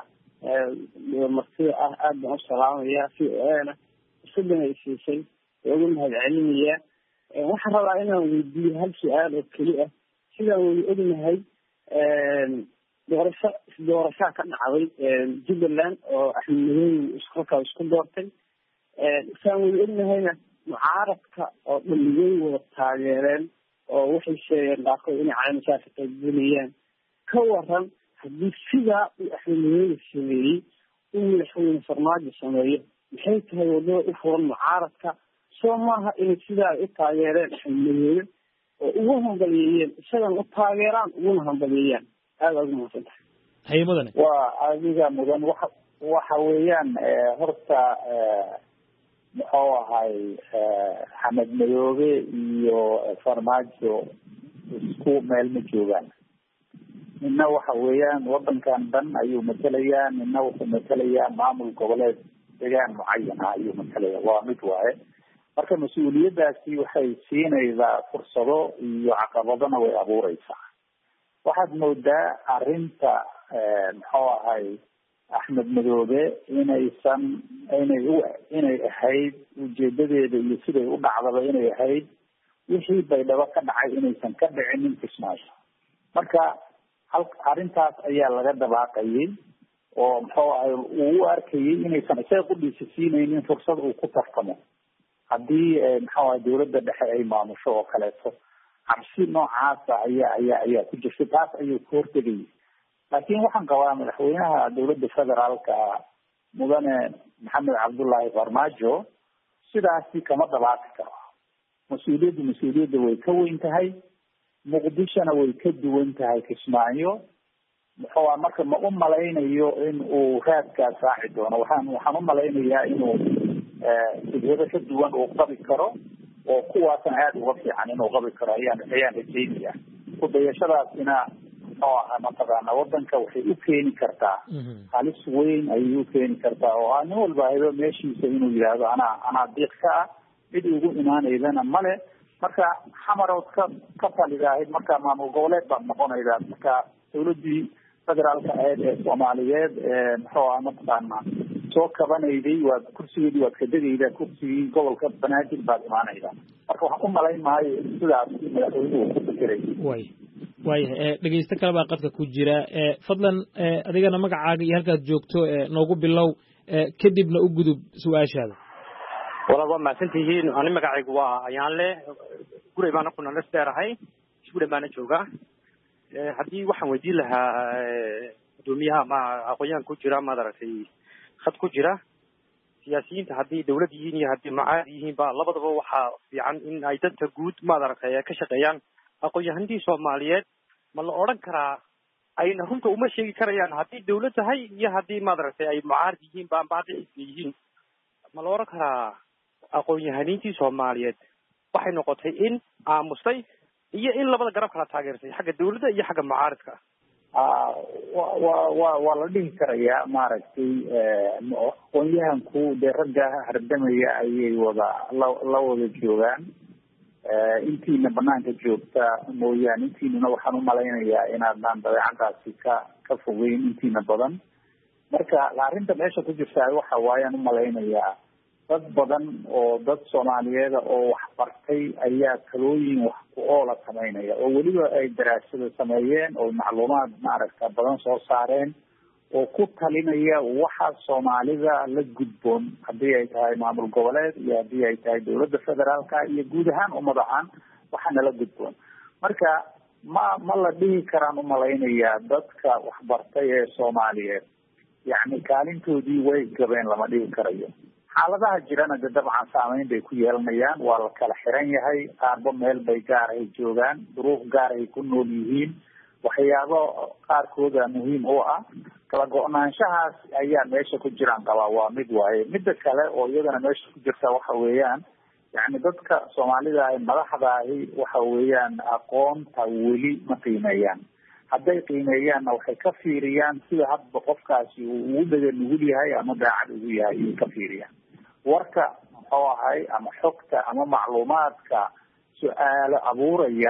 ee martii ah aad baan u salaamayaa si eena sidoo ay siisay ugu mahadcelinaya. waxaan rabaa inaan weydiiyo hal su'aal oo kaliya ah sidaan way ognahay een doorasho doorasho ka dhacday Jubbaland oo Axmed Madoobe isku ka isku doortay ee saan way ognahayna mucaaradka oo dhaliyay wada taageereen oo waxay sheegeen dhaafo in caalamka ka qaybgeliyaan ka waran haddii sidaa uu Axmed Madoobe sameeyay uu madaxweyne Farmaajo sameeyo maxay tahay waddo u furan mucaaradka soo maaha in sidaa ay taageereen Axmed Madoobe oo ugu hambalyeeyeen isagan u taageeraan ugu hambalyeeyaan aad ugu mahadsantahay. hay mudane waa adiga mudan waxa waxa weeyaan horta muxuu ahay Axmed Madoobe iyo Farmaajo isku meel ma joogaan. inna waxa weeyaan wadankan dhan ayuu matalayaa inna wuxuu matalayaa maamul goboleed deegaan mucayan ah ayuu matalayaa waa mid waaye. marka mas-uuliyadaasi waxay siinaysaa fursado iyo caqabadana way abuureysaa. waxaad moodaa arrinta muxuu ahay Axmed Madoobe inaysan inay u inay ahayd ujeedadeeda iyo siday u dhacdaba inay ahayd wixii baydhabo ka dhacay inaysan ka dhicinin Kismaayo. marka hal arrintaas ayaa laga dabaaqayay oo muxuu ahay uu u arkayay inaysan isaga ku dhiisisiinaynin fursad uu ku tartamo haddii muxuu ahay dawladda dhexe ay maamusho oo kaleeto. cabsi noocaasa ayaa ayaa ayaa ku jirta taas ayuu ka hortegayay. laakiin waxaan qabaa madaxweynaha dawladda federaalka mudane Maxamed Cabdullaahi Farmaajo sidaasi kama dabaaqi karo. mas-uuliyadda mas-uuliyadda way ka weyn tahay muqdishona way ka duwan tahay Kismaayo. muxuu marka ma u malaynayo in uu raadkaas raaci doono. waxaan waxaan u malaynayaa inuu fikrado ka duwan uu qabi karo oo kuwaasna aad uga fiican inuu qabi karo ayaan ayaan rajaynayaa. ku dayashadaasina oo ah mataqaana wadanka waxay u keeni kartaa halis weyn ayay u keeni kartaa oo aan nin walba haydo meeshiisa inuu yidhaahdo anaa anaa diiq ka ah cid ugu imaanaydana male. marka xamarood ka ka talidaahid marka maamul goboleed baad noqonaydaa. marka dawladdii federaalka ahayd ee Soomaaliyeed ee muxuu ah mataqaana soo kabanayday waad kursigeedii waad ka degaydaa kursigii gobolka banaadir baad imaanaydaa marka waxaan u malayn maayo in sidaas madaxweynuhu ku fikiray way waayahay dhegeysto kale baa qadka ku jira fadlan adigana magacaaga iyo halkaad joogto noogu bilow kadibna u gudub su-aashaada walaal waa mahadsantihiin ani magacaygu waa ayaanle gurey baana ku nalas dheerahay isgurey baana joogaa haddii waxaan weydiin lahaa gudoomiyaha ma aqoon-yahan ku jira maad aragtay khad ku jira siyaasiyiinta haddii dawlad yihiin iyo haddii macaad yihiin ba labadaba waxaa fiican in ay dadka guud maad aragtay ka shaqeeyaan aqoon-yahanadii soomaaliyeed ma la odhan karaa ayna runta uma sheegi karayaan haddii dawlad tahay iyo haddii maad aragtay ay mucaarad yihiin ba baadiciska yihiin ma la odhan karaa aqoon-yahaniintii soomaaliyeed waxay noqotay in aamustay iyo in labada garab kala taageersay xagga dawladda iyo xagga mucaaradka wa wa wa waa la dhihi karayaa maaragtay aqoon-yahanku dee ragga hardamaya ayay wada la la wada joogaan intiina banaanka joogta mooyaane intiinuna waxaan u malaynayaa inaadnaan dabeecadaasi ka ka fogeyn intiina badan marka arrinta meesha ku jirtaa waxa waayaan u malaynayaa dad badan oo dad soomaaliyeeda oo wax bartay ayaa talooyin wax ku oola samaynaya oo weliba ay daraasado sameeyeen oo macluumaad maaragta badan soo saareen oo ku talinaya waxa soomaalida la gudboon haddii ay tahay maamul goboleed iyo haddii ay tahay dawladda federaalka iyo guud ahaan ummad ahaan waxaana la gudboon marka ma ma la dhihi karaan umalaynayaa dadka waxbartay ee soomaaliyeed yacni kaalintoodii way gabeen lama dhihi karayo xaaladaha jirana de dabcan saameyn bay ku yeelanayaan waa la kala xiran yahay qaarba meel bay gaar ay joogaan duruuf gaar ay ku nool yihiin waxyaabo qaarkooda muhiim u ah kala go-naanshahaas ayaa meesha ku jiraan qabaa waa mid waaye midda kale oo iyadana meesha ku jirta waxa weeyaan yacni dadka soomaalida ah madaxda ahi waxa weeyaan aqoonta weli ma qiimeeyaan hadday qiimeeyaanna waxay ka fiiriyaan sida hadba qofkaasi uu ugu dhega nugul yahay ama daacad ugu yahay ayay ka fiiriyaan warka muxuu ahay ama xogta ama macluumaadka su-aalo abuuraya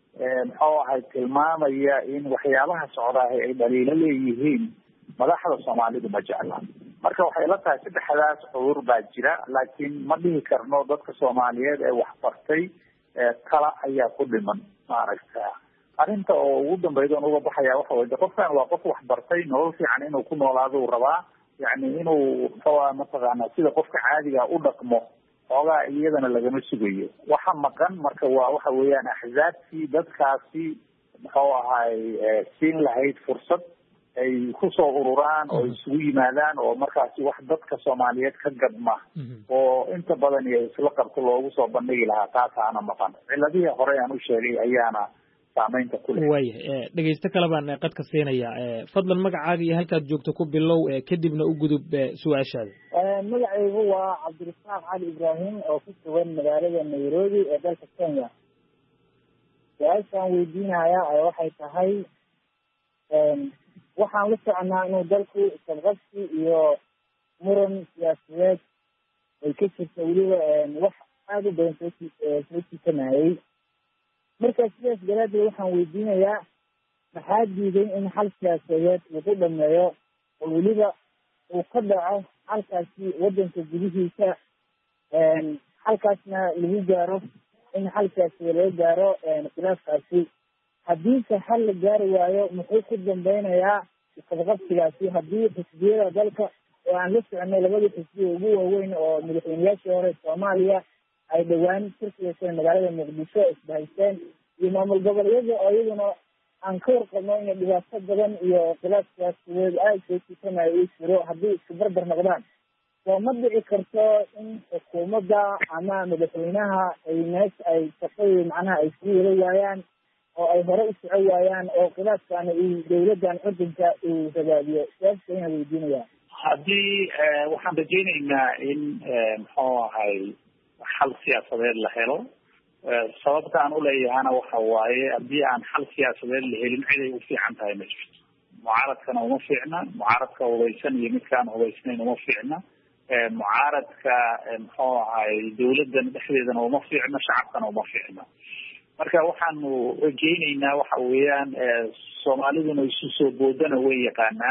muxuu ahay tilmaamaya in waxyaabaha socdaahay ay dhaliilo leeyihiin madaxda soomaalidu ma jeclaan marka waxay la tahay saddexdaas cudur baa jira laakiin ma dhihi karno dadka soomaaliyeed ee waxbartay tala ayaa ku dhiman maaragta arrinta oo ugu dambayda uga baxaya waxa weye qofkan waa qof waxbartay nolol fiican inuu ku noolaado uu rabaa yacni inuu muxuu mataqaana sida qofka caadiga u dhaqmo xoogaa iyadana lagama sugayo waxa maqan marka waa waxa weeyaan axzaabtii dadkaasi muxuu ahay siin lahayd fursad ay kusoo ururaan oo isugu yimaadaan oo markaasi wax dadka soomaaliyeed ka gadma oo inta badan iyo isla qabto loogu soo bandhigi lahaa taasaana maqan ciladihii hore aan u sheegay ayaana saameynta ku leh waaya dhegeysto kale baan qadka siinaya fadlan magacaaga iyo halkaad joogto ku bilow kadibna u gudub su-aashaada magacaygu waa cabdirasaaq cali ibraahim oo ku sugan magaalada nairobi ee dalka kenya su-aashaan weydiinaya waxay tahay waxaan la soconaa inuu dalku isqabqabsi iyo muran siyaasadeed ay ka jirta weliba wax aada u badan soo soo jiitanayay marka sidaas daraadeed waxaan weydiinayaa maxaa diiday in xal siyaasadeed lagu dhameeyo oo weliba uu ka dhaco halkaasi wadanka gudihiisa halkaasna lagu gaaro in xal siyaasadeed laga gaaro khilaafkaasi haddiise xal la gaari waayo muxuu ku dambeynayaa isqabqabsigaasi haddii xisbiyada dalka oo aan la soconay labadii xisbiya ugu waaweyn oo madaxweynayaashii hore soomaaliya ay dhawaan kursigaseen magaalada muqdisho isbahaysteen iyo maamul goboleedyada oo iyaduna aan ka warqabno inay dhibaato badan iyo khilaaf siyaasadeed aada soo jiitanayo uu jiro haddii isku barbar noqdaan soo ma dhici karto in xukuumadda ama madaxweynaha ay meesha ay shaqadii macnaha ay sii wada waayaan oo ay hore u soco waayaan oo khilaafkaana uu dawladdan cudunka uu hagaajiyo siyaasaka inaan weydiinaya haddii waxaan rajaynaynaa in muxuu ahay xal siyaasadeed la helo sababta aan uleeyahana waxa waaye haddii aan xal siyaasadeed la helin ciday u fiican tahay ma jirto mucaaradkana uma fiicna mucaaradka hubaysan iyo midkaan hubaysnayn uma fiicna mucaaradka muxuu ahay dawladdan dhexdeedana uma fiicno shacabkana uma fiicno marka waxaanu rajaynaynaa waxa weeyaan soomaaliduna isu soo boodana way yaqaanaan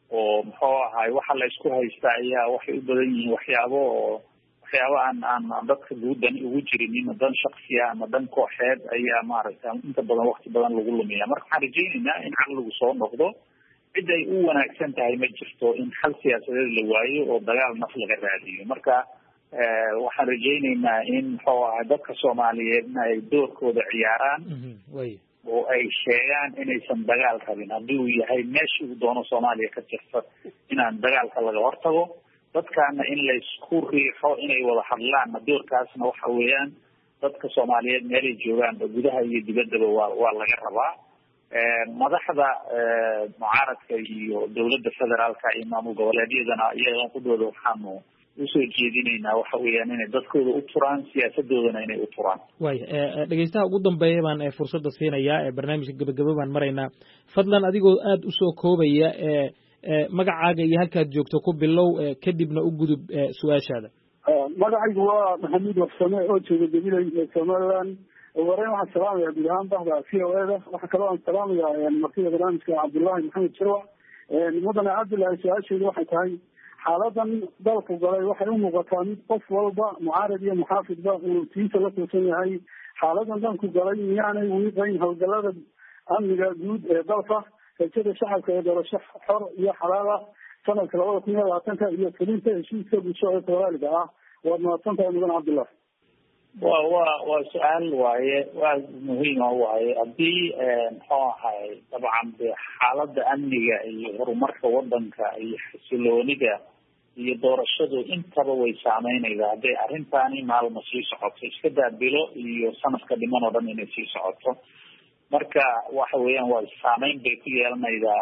oo muxuu ahay waxa la isku haysta ayaa waxay u badan yihiin waxyaabo oo waxyaabo aan aan dadka guudan ugu jirin dan shaksiya ama dan kooxeed ayaa maaragtay inta badan waqti badan lagu lumiya marka waxaan rajaynaynaa in caqligu soo noqdo cid ay u wanaagsan tahay ma jirto in xal siyaasadeed la waayo oo dagaal naf laga raadiyo marka waxaan rajaynaynaa in muxuu ahay dadka soomaaliyeedna ay doorkooda ciyaaraan oo ay sheegaan inaysan dagaal rabin haddii uu yahay meeshii uu doono soomaaliya ka jirta inaan dagaalka laga hortago dadkaana in laysku riixo inay wada hadlaan doorkaasna waxa weeyaan dadka soomaaliyeed meelay joogaanba gudaha iyo dibaddaba waa waa laga rabaa madaxda mucaaradka iyo dowladda federaalka iyo maamul goboleedyadana iyaga kudooda waxaanu usoo jeedinaynaa waxa weeyaan inay dadkooda u turaan siyaasadoodana inay u turaan waaya dhegeystaha ugu dambeeya baan fursadda siinayaa ee barnaamijka gabagabo baan maraynaa fadlan adigoo aada usoo koobaya ee magacaaga iyo halkaad joogto ku bilow kadibna u gudub su-aashaada magacaygu waa maxamuud warsame oo jooga gabilay somaliland wareen waxaan salaamaya guud ahaan bahda v o e da waxaa kaloo aan salaamaya martida barnaamijka cabdullaahi maxamed sharwac mudane cabdullaahi su-aasheedu waxay tahay xaaladan dalku galay waxay u muuqataa mid qof walba mucaarad iyo muxaafidba uu tiisa la tuusan yahay xaaladan dalku galay miyaanay wiiqayn howlgalada amniga guud ee dalka rajada shacabka ee doorasho xor iyo xalaala sanadka labada kun iyo labaatanka iyo fulinta heshiiska bulsho ee soomaaliga ah waad mahadsan tahay mudan cabdullah wa wa waa su-aal waaye waa muhiima waaye haddii muxuu ahay dabcan de xaalada amniga iyo horumarka wadanka iyo xasiloonida iyo doorashadu intaba way saameynaysaa hadday arrintaani maalmo sii socoto iska daabilo iyo sanadka dhiman oo dhan inay sii socoto marka waxa weeyaan waa saameyn bay ku yeelanaydaa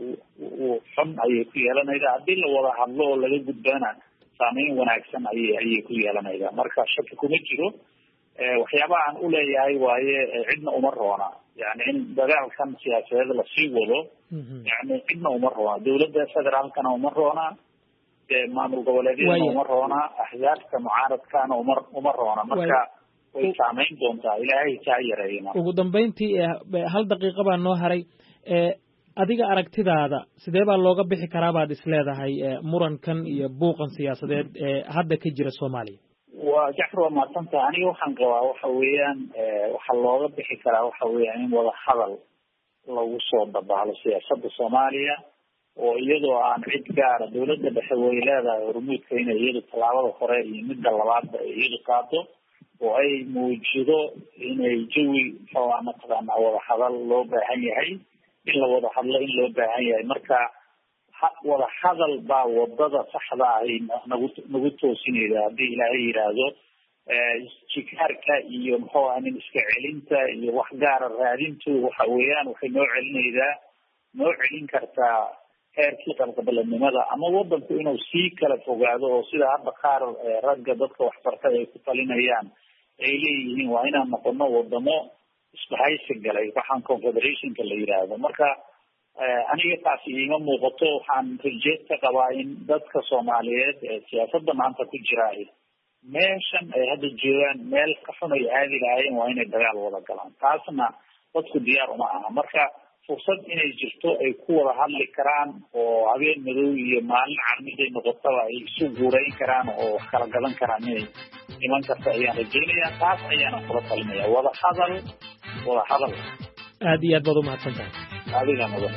xun ayay ku yeelanaydaa haddii la wada hadlo oo laga gudbaana saameyn wanaagsan ayay ayay ku yeelanaydaa marka shaki kuma jiro waxyaabaha aan uleeyahay waaye cidna uma roona yani in dagaalkan siyaasadeed lasii wado yani cidna uma roona dowladda federaalkana uma roona maamul goboleedyadana uma roona axzaabka mucaaradkana uma uma roona marka way saameyn doontaa ilaahay kaa yareeyna ugu dambeyntii hal daqiiqa baa noo haray adiga aragtidaada sidee baa looga bixi karaa baad isleedahay murankan iyo buuqan siyaasadeed ee hadda ka jira soomaaliya waa jacfar waa mahadsantaha aniga waxaan qabaa waxa weeyaan waxaa looga bixi karaa waxa weeyaan in wada hadal lagu soo dabaalo siyaasada soomaaliya oo iyadoo aan cid gaara dowladda dhexe way leedahay hormuudka inay iyadu tallaabada hore iyo midda labaadba ay iyadu qaado oo ay muujido inay jawi muxuu mataqaanaa wada hadal loo baahan yahay in la wada hadlo in loo baahan yahay marka wada hadal baa wadada saxda ahi nagu nagu toosinayda haddii ilaahay yidhaahdo jikaarka iyo muxuu aha nin iska celinta iyo wax gaara raadintu waxa weeyaan waxay noo celinaydaa noo celin kartaa heerkii qalqabalanimada ama wadanku inuu sii kala fogaado oo sida hadda qaar ragga dadka waxbartay ay ku talinayaan ay leeyihiin waa inaan noqono wadamo isbahaysi galay waxaan confederationka la yidhaahdo marka aniga taasi iima muuqato waxaan rajeed ka qabaa in dadka soomaaliyeed ee siyaasada maanta ku jiraay meeshan ay hadda joogaan meel ka xun ay aadi lahaayeen waa inay dagaal wada galaan taasna dadku diyaar uma aha marka fursad inay jirto ay ku wada hadli karaan oo habeen madow iyo maalin carmiday noqotaba ay isu guurayn karaan oo wax kala gadan karaan inay iman karta ayaan rajaynayaa taas ayaana kula talinaya wada hadal wada hadal aada iyo aad baad umahadsan tahay adiga mudan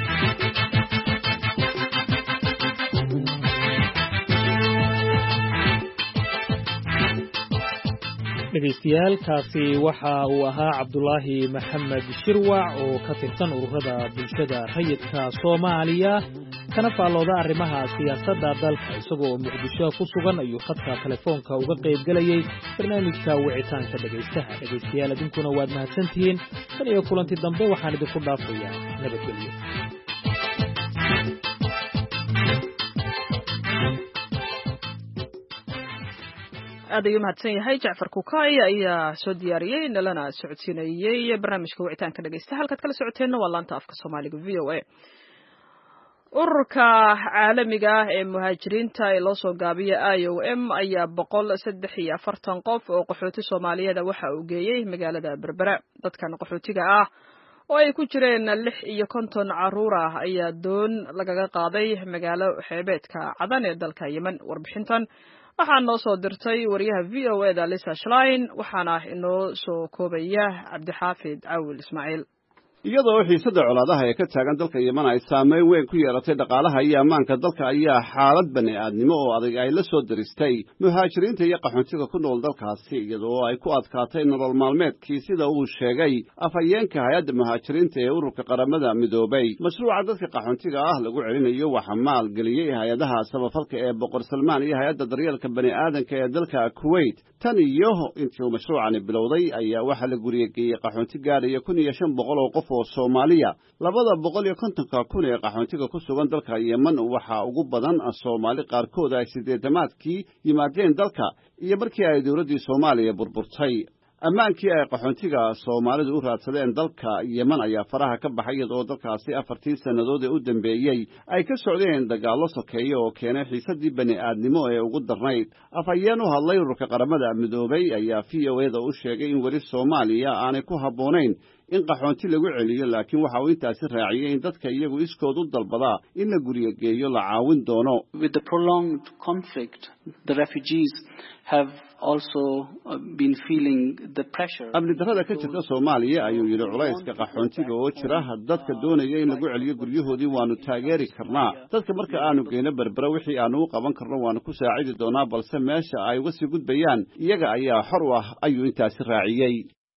dhegeystayaal kaasi waxa uu ahaa cabdulaahi maxamed shirwac oo ka tirsan ururada bulshada rayidka soomaaliya kana faallooda arrimaha siyaasadda dalka isagoo muqdisho ku sugan ayuu khadka telefoonka uga qayb gelayay barnaamijka wicitaanka dhegaystaha dhegaystayaal idinkuna waad mahadsantihiin tan iyo kulanti dambe waxaan idinku dhaafayaa nabadgelyo aad ayuu mahadsan yahay jacfar kukay ayaa soo diyaariyey nalana socodsiinayey barnaamijka wicitaanka dhegeysta halkaad kala socoteenna waa laanta afka soomaaliga v o a ururka caalamiga ah ee muhaajiriinta ee loo soo gaabiya i o m ayaa boqol saddex iyo afartan qof oo qaxooti soomaaliyeeda waxa uu geeyey magaalada berbera dadkan qaxootiga ah oo ay ku jireen lix iyo konton carruur ah ayaa doon lagaga qaaday magaalo xeebeedka cadan ee dalka yemen. warbixintan waxaa noo soo dirtay wariyaha v o e da Lisa Schlein, waxaana inoo soo koobaya Cabdixaafid Awil Ismaaciil. iyadoo xiisadda colaadaha ee ka taagan dalka Yemen ay saameyn weyn ku yeelatay dhaqaalaha iyo ammaanka dalka ayaa xaalad bani'aadnimo oo adag ay la soo diristay muhaajiriinta iyo qaxoontiga ku nool dalkaasi, iyadoo ay ku adkaatay nolol maalmeedkii sida uu sheegay afhayeenka hay-adda muhaajiriinta ee ururka qaramada midoobay. mashruuca dadka qaxoontiga ah lagu celinayo waxaa maalgeliyey hay-adaha samafalka ee boqor Salmaan iyo hay-adda daryeelka bani'aadanka ee dalka Kuwait. tan iyo intii uu mashruucani bilowday ayaa waxaa la guriyeeyey qaxoonti gaaraya kun iyo shan boqol oo qof oo Soomaaliya. labada boqol iyo kontonka kun ee qaxoontiga ku sugan dalka Yemen waxaa ugu badan Soomaali qaarkood ay sideedamaadkii yimaadeen dalka iyo markii ay dawladdii Soomaaliya burburtay. ammaankii ay qaxoontiga Soomaalidu u raadsadeen dalka Yemen ayaa faraha ka baxay iyadoo dalkaasi afartii sannadood ee u dambeeyey ay ka socdeen dagaallo sokeeye oo keenay xiisaddii bani'aadnimo ee ugu darnayd. afhayeen u hadlay ururka qaramada midoobay ayaa v o e da u sheegay in weli Soomaaliya aanay ku habboonayn in qaxoonti lagu celiyo, laakiin waxa uu intaasi raaciyay in dadka iyagu iskood u dalbadaa in la guriga geeyo la caawin doono. With the prolonged conflict, the refugees have also been feeling the pressure. amni darrada ka jirta Soomaaliya ayuu yidhi culayska qaxoontiga oo jira dadka doonaya in lagu celiyo guryahoodii waanu taageeri karnaa. dadka marka aanu geyno berbera wixii aanu u qaban karno waanu ku saacidi doonaa, balse meesha ay uga sii gudbayaan iyaga ayaa xor u ah, ayuu intaasi raaciyey.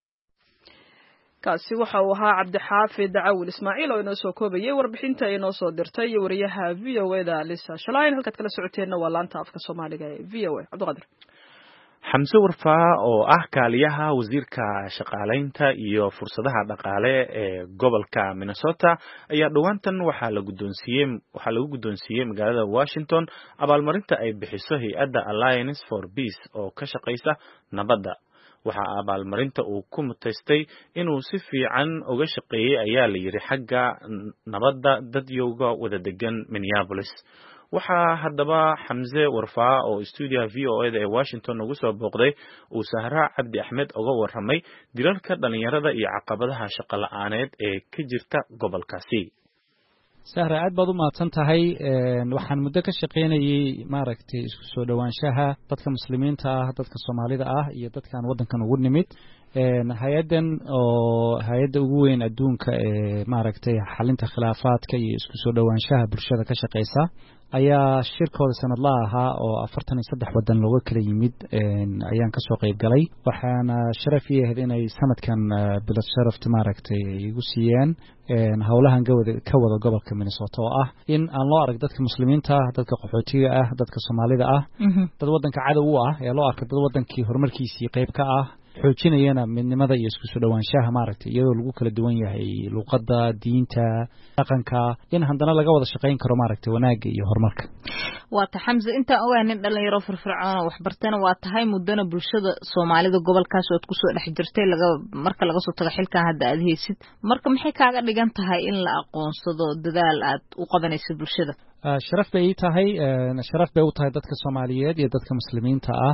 kaasi waxa uu ahaa Cabdixaafid Awil Ismaaciil oo inoo soo koobayay warbixinta ay inoo soo dirtay wariyaha v o e da Lisa Schlein. halkaad kala socoteenna waa laanta afka Soomaaliga ee v o e. Cabdiqaadir xamse warfaa oo ah kaaliyaha wasiirka shaqaaleynta iyo fursadaha dhaqaale ee gobolka Minnesota ayaa dhawaantan waxaa la guddoonsiiyey waxaa lagu guddoonsiiyey magaalada Washington abaalmarinta ay bixiso hay'adda Alliance for Peace oo ka shaqeysa nabadda. waxaa abaalmarinta uu ku mutaystay inuu si fiican uga shaqeeyey ayaa la yidhi xagga nabadda dadyowga wada degan Minneapolis. waxaa haddaba xamse warfaa oo stuudiyaha v o e da ee Washington ugu soo booqday uu Sahra Cabdi Axmed uga warramay dilalka dhalinyarada iyo caqabadaha shaqo la'aaneed ee ka jirta gobolkaasi. Sahra, aad baad u mahadsan tahay. waxaan muddo ka shaqeynayay maaragtay isku soo dhawaanshaha dadka muslimiinta ah, dadka Soomaalida ah iyo dadkan wadankan ugu nimid. hay-adan oo hay-adda ugu weyn adduunka ee maaragtay xalinta khilaafaadka iyo isku soo dhawaanshaha bulshada ka shaqeysa ayaa shirkooda sanadlaha ahaa oo afartan iyo saddex wadan looga kala yimid ayaan kasoo qayb galay. waxaana sharaf ii ahayd inay sanadkan bilad sharafta maaragtay igu siiyeen howlahan ka wada gobolka Minnesota oo ah in aan loo arag dadka muslimiinta ah, dadka qaxootiga ah, dadka Soomaalida ah, dad wadanka cadow u ah ee loo arko dad wadankii horumarkiisii qayb ka ah, xoojinayana midnimada iyo isku soo dhawaanshaha maaragtay iyadoo lagu kala duwan yahay luqadda, diinta, dhaqanka, in haddana laga wada shaqeyn karo maaragtay wanaagga iyo horumarka. waa ta xamse inta ogaa nin dhalinyaro firfircoon oo waxbartana waa tahay muddana bulshada Soomaalida gobolkaas oo ku soo dhex jirtay laga marka laga soo tago xilkan hadda aad haysid, marka maxay kaaga dhigan tahay in la aqoonsado dadaal aad u qabanayso bulshada? sharaf bay tahay sharaf bay u tahay dadka Soomaaliyeed iyo dadka muslimiinta ah.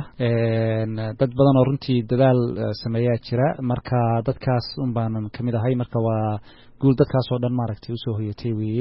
dad badan oo runtii dadaal sameeyaa jira, marka dadkaas un baanan kamid ahay, marka waa guul dadkaas oo dhan maaragtay u soo hoyatay weeye.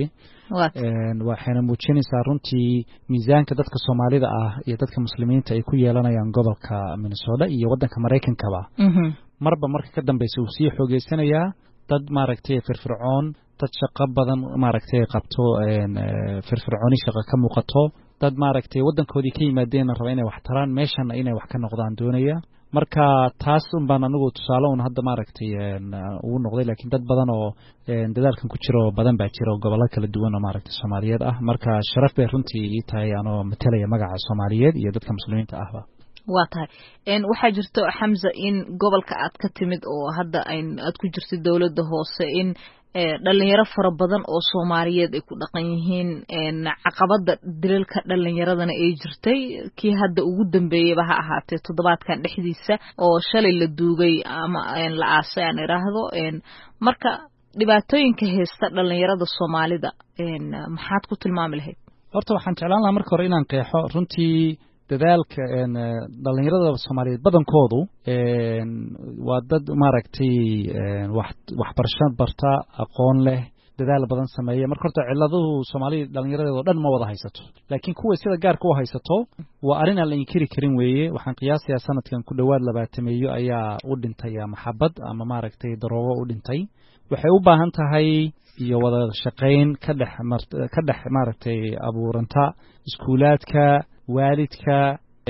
waxayna muujinaysaa runtii miisaanka dadka Soomaalida ah iyo dadka muslimiinta ay ku yeelanayaan gobolka Minnesota iyo wadanka Mareykankaba. marba marka ka dambaysa uu sii xoogeysanayaa dad maaragtay firfircoon, dad shaqo badan maaragtay qabto, firfircooni shaqo ka muuqato, dad maaragtay wadankoodii ka yimaadeen raba inay wax taraan meeshan inay wax ka noqdaan doonaya. marka taas un baan anigu tusaale un hadda maaragtay ugu noqday, laakiin dad badan oo dadaalkan ku jiro badan baa jira oo gobollo kala duwan oo maaragtay Soomaaliyeed ah. marka sharaf bay runtii ii tahay anoo matalaya magaca Soomaaliyeed iyo dadka muslimiinta ahba. waa tahay waxaa jirto Xamza in gobolka aad ka timid oo hadda aad ku jirto dawladda hoose in dhalinyaro fara badan oo Soomaaliyeed ay ku dhaqan yihiin, caqabada dilalka dhalinyaradana ay jirtay, kii hadda ugu dambeeyayba ha ahaatee toddobaadkan dhexdiisa oo shalay la duugay ama la aasay aan iraahdo. marka dhibaatooyinka haysta dhalinyarada Soomaalida maxaad ku tilmaami lahayd? horta waxaan jeclaan lahaa marka hore inaan qeexo runtii dadaalka dhalinyarada Soomaaliyeed badankoodu waa dad maaragtay wax waxbarasho barta aqoon leh dadaal badan sameeya marka horta ciladuhu Soomaaliyeed dhalinyarada dhan ma wada haysato laakiin kuwa sida gaarka u haysato waa arin aan la inkiri karin weeye waxaan qiyaasayaa sanadkan ku dhawaad labaatan meeyo ayaa u dhintay maxabad ama maaragtay daroogo u dhintay waxay u baahan tahay iyo wada shaqayn ka dhex ka dhex maaragtay abuuranta iskuulaadka waalidka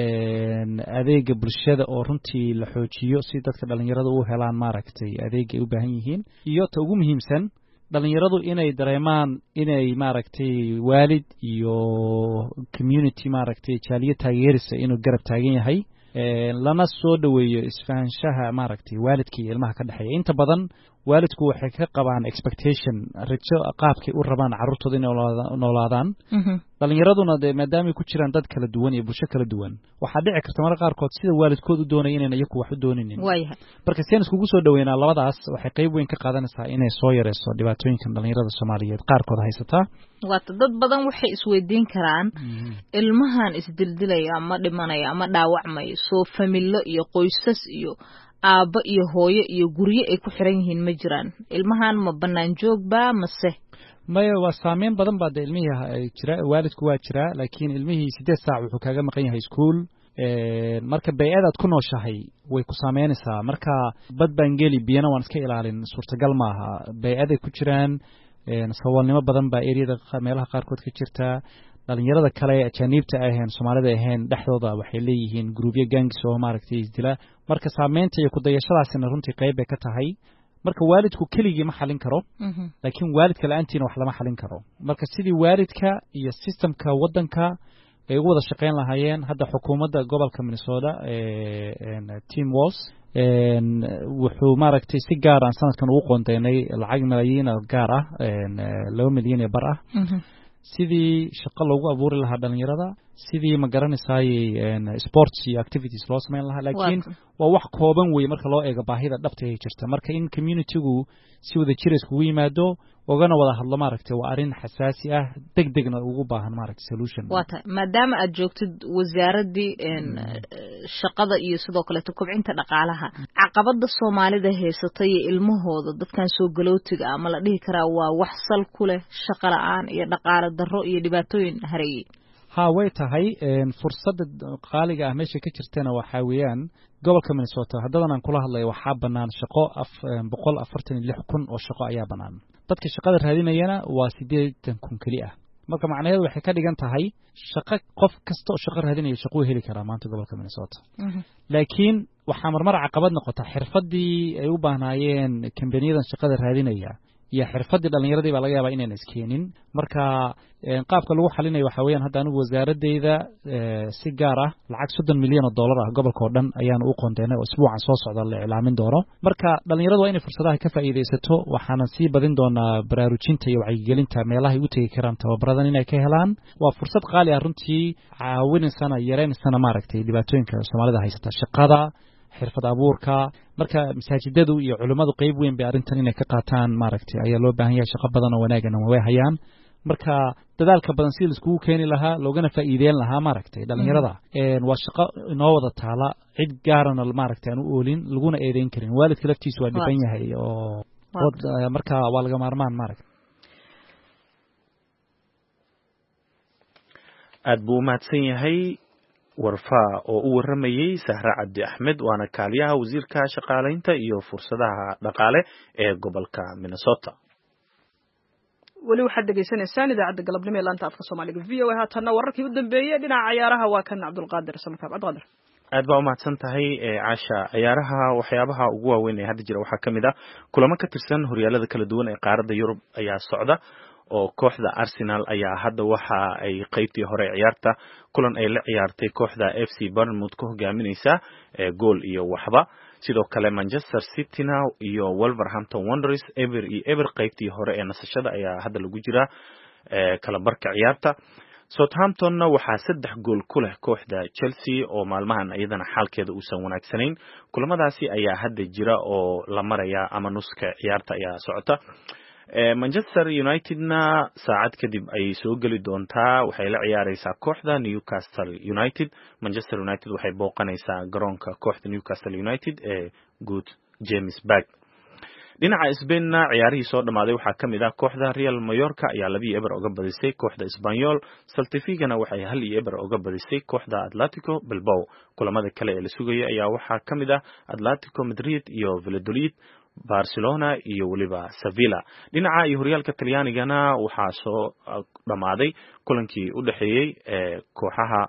adeega bulshada oo runtii la xoojiyo si dadka dhalinyarada u helaan maaragtay adeeg ay u baahan yihiin iyo ta ugu muhiimsan dhalinyaradu inay dareemaan inay maaragtay waalid iyo community maaragtay jaaliyo taageerisa inuu garab taagan yahay lana soo dhaweeyo isfaanshaha maaragtay waalidka iyo ilmaha ka dhaxeeya inta badan waalidku waxay ka qabaan expectation rajo qaabkay u rabaan carruurtooda inay noolaadaan dhalinyaraduna de maadaama ay ku jiraan dad kala duwan iyo bulsho kala duwan waxaa dhici karta mararka qaarkood sida waalidkood u doonaya inayna iyaku wax u dooninin marka si aan iskugu soo dhaweynaa labadaas waxay qayb weyn ka qaadanaysaa inay soo yareyso dhibaatooyinkan dhalinyarada Soomaaliyeed qaarkood haysataa waata dad badan waxay isweydiin karaan ilmahan isdildilaya ama dhimanaya ama dhaawacmaya soo familo iyo qoysas iyo aaba iyo hooyo iyo guryo ay ku xiran yihiin ma jiraan ilmahan ma banaan joog ba mase maya waa saameyn badan baa ilmihii jira waalidku waa jira laakiin ilmihii sideed saac wuxuu kaga maqan yahay school ee marka bay'adaad ku nooshahay way ku saameynaysaa marka bad baan geli biyana waan iska ilaalin suurtagal maaha bay'aday ku jiraan ee saboolnimo badan baa eriyada meelaha qaarkood ka jirta dhalinyarada kale ajaanibta aheen Soomaalida aheen dhaxdooda waxay leeyihiin groupyo gangs oo maaragtay isdila marka saameynta iyo ku dayashadaasina runtii qayb ay ka tahay marka waalidku keligii ma xalin karo laakiin waalidka la'aantiina wax lama xalin karo marka sidii waalidka iyo systemka wadanka ay ugu wada shaqeyn lahaayeen hadda xukuumadda gobolka Minnesota ee Tim Walz een wuxuu maaragtay si gaar ah sanadkan ugu qoondeynay lacag malaayiin gaar ah laba milyan ee bar ah sidii shaqo loogu abuuri lahaa dhalinyarada sidii ma garanaysaay sports iyo activities loo sameyn lahaa laakiin waa wax kooban weey marka loo eego baahida dhabta ay jirta marka in community-gu si wada jir iskugu yimaado ogana wada hadlo maaragtay waa arin xasaasi ah degdegna ugu baahan maaragtay solution waata maadaama aad joogtid wasaaradii shaqada iyo sidoo kale kobcinta dhaqaalaha caqabada Soomaalida haysatay ilmahooda dadkan soo galootiga ama la dhihi karaa waa wax sal ku leh shaqo la'aan iyo dhaqaale darro iyo dhibaatooyin hareeyay ha way tahay fursad qaaliga ah meesha ka jirtana waxa weeyaan gobolka Minnesota haddana aan kula hadlay waxa banaan shaqo boqol afartan iyo lix kun oo shaqo ayaa banaan dadka shaqada raadinayana waa siddeetan kun kali ah marka macnaheedu waxay ka dhigan tahay shaqo qof kasta oo shaqo raadinaya shaqo heli kara maanta gobolka Minnesota laakiin waxa marmar caqabad noqota xirfadii ay u baahnaayeen kambaniyada shaqada raadinaya iyo xirfadii dhalinyaradii baa laga yaabaa inaan iskeenin marka qaabka lagu xalinayo waxa weeyaan hadda anigu wasaaradeyda si gaar ah lacag soddon milyan oo dollar ah gobolka oo dhan ayaan u qoondeynay oo isbuucan soo socda la ilaamin doono marka dhalinyaradu waa inay fursadaha ka faa'iideysato waxaana sii badin doonaa baraarujinta iyo wacyigelinta meelaha ay u tegi karaan tababaradan inay ka helaan waa fursad qaali ah runtii caawinaysana yareynaysana maaragtay dhibaatooyinka Soomaalida haysata shaqada xirfad abuurka marka masaajidadu iyo culimadu qayb weyn bay arintan inay ka qaataan maaragtay ayaa loo baahan yahay shaqo badan oo wanaagsan oo way hayaan marka dadaalka badan si isku keeni lahaa loogana faa'iideyn lahaa maaragtay dhalinyarada ee waa shaqo inoo wada taala cid gaarana maaragtay aan u oolin laguna eedeyn karin waalidka laftiisu waa dhiban yahay oo marka waa laga maarmaan maaragtay aad buu mahadsan yahay warfaa oo u waramayay Sahra Cabdi Axmed waana kaaliyaha wasiirka shaqaaleynta iyo fursadaha dhaqaale ee gobolka Minnesota wali waxaad dhageysanaysaan idaacadda galabnimo ee laanta afka Soomaaliga V O A haatana wararkii u dambeeyay dhinaca ciyaaraha waa kan Cabdulqaadir Samakaab Cabdulqaadir aad baa u mahadsan tahay Caasha ciyaaraha waxyaabaha ugu waaweyn ee hadda jira waxaa kamid ah kulamo ka tirsan horyaalada kala duwan ee qaaradda Yurub ayaa socda oo kooxda Arsenal ayaa hadda waxa ay qaybtii hore ciyaarta kulan ay la ciyaartay kooxda F C Bournemouth ku hogaaminaysa ee gool iyo waxba sidoo kale Manchester City iyo Wolverhampton Wanderers ever iyo ever qaybtii hore ee nasashada ayaa hadda lagu jira ee kala barka ciyaarta Southampton waxaa saddex gool ku leh kooxda Chelsea oo maalmahan iyadana xaalkeeda uusan wanaagsanayn kulamadaasi ayaa hadda jira oo la maraya ama nuska ciyaarta ayaa socota manchester unitedna saacad kadib ayay soo geli doontaa waxay la ciyaareysaa kooxda newcastle united. manchester united waxay booqanaysaa garoonka kooxda newcastle united ee good james barg. dhinaca Spainna ciyaarihii soo dhamaaday waxaa kamid ah kooxda Real Mallorca ayaa laba iyo eber uga badisay kooxda Espanyol. Celta Vigona waxay hal iyo eber uga badisay kooxda Atletico Bilbao. kulamada kale ee la sugayay ayaa waxaa kamid ah Atletico Madrid iyo Valladolid, Barcelona iyo waliba Sevilla. dhinaca iyo horyaalka Talyaanigana waxaa soo dhamaaday kulankii u dhaxeeyay ee kooxaha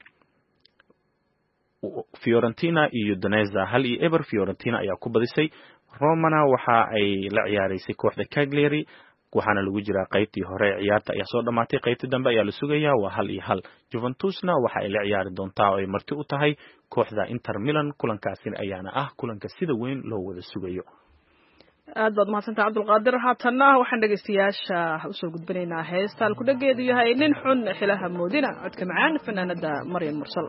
Fiorentina iyo Udinese. hal iyo eber Fiorentina ayaa ku badisay. Romana waxa ay la ciyaareysay kooxda Cagliari waxaana lagu jiraa qaybtii hore ciyaarta ayaa soo dhamaatay. qaybtii dambe ayaa la sugayaa waa hal iyo hal. Juventusna waxa ay la ciyaari doontaa oo ay marti u tahay kooxda Inter Milan. kulankaasi ayaana ah kulanka sida weyn loo wada sugayo. aad baad mahadsantahay Cabdulqaadir. haatanna waxaan dhageystayaasha usoo gudbinaynaa heesta ku dhageedu yahay nin xun xilaha moodina codka macaan fanaanada Maryam Mursal.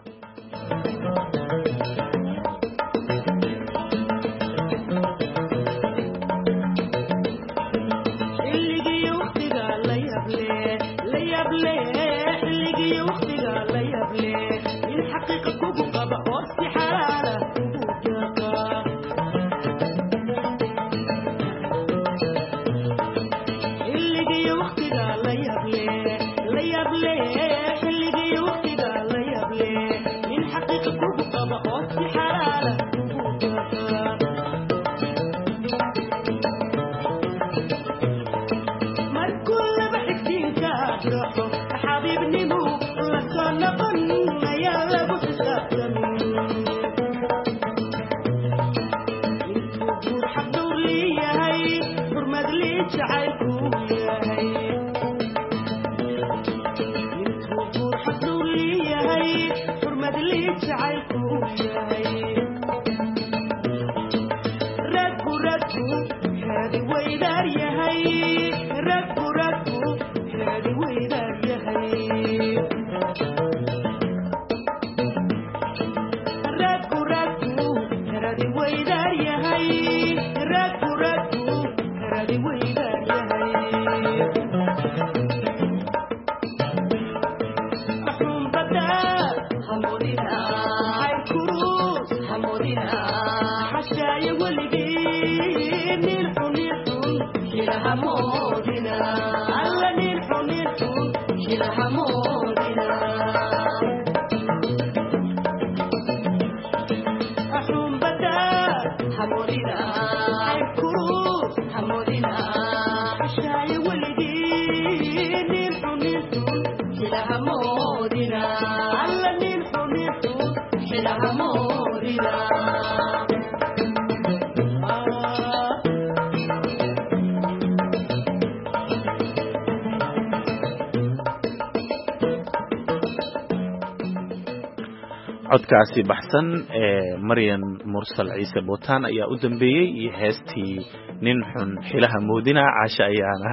codkaasi baxsan ee Maryam Mursal Ciise Bootaan ayaa u dambeeyay iyo heestii nin xun xilaha moodina. Caasha ayaana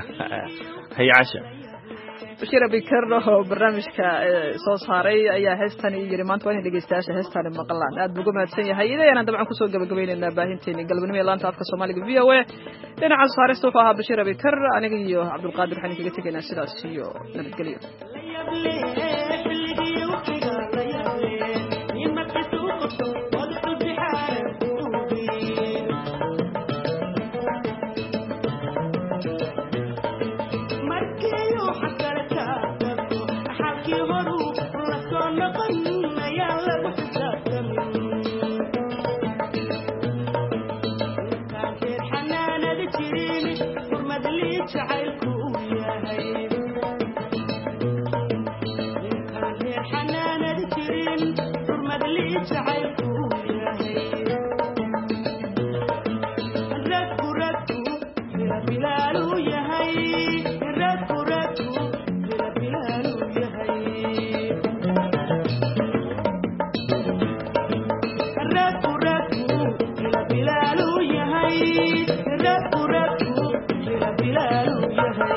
hay Caasha Bashir Abikar oo barnaamijka soo saaray ayaa heestan yiri maanta waan dhageystayaasha heestan maqlaan aad ugu mahadsan yahay. Idaayana dabcan ku soo gabagabeynayna baahinteena galabnimo laanta afka Soomaaliga V O A. dhinaca saarista wuxuu ahaa Bashir Abikar aniga iyo Cabdulqaadir waxaan kaga tegaynaa sidaas iyo nabadgelyo. Bilal,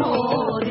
moodi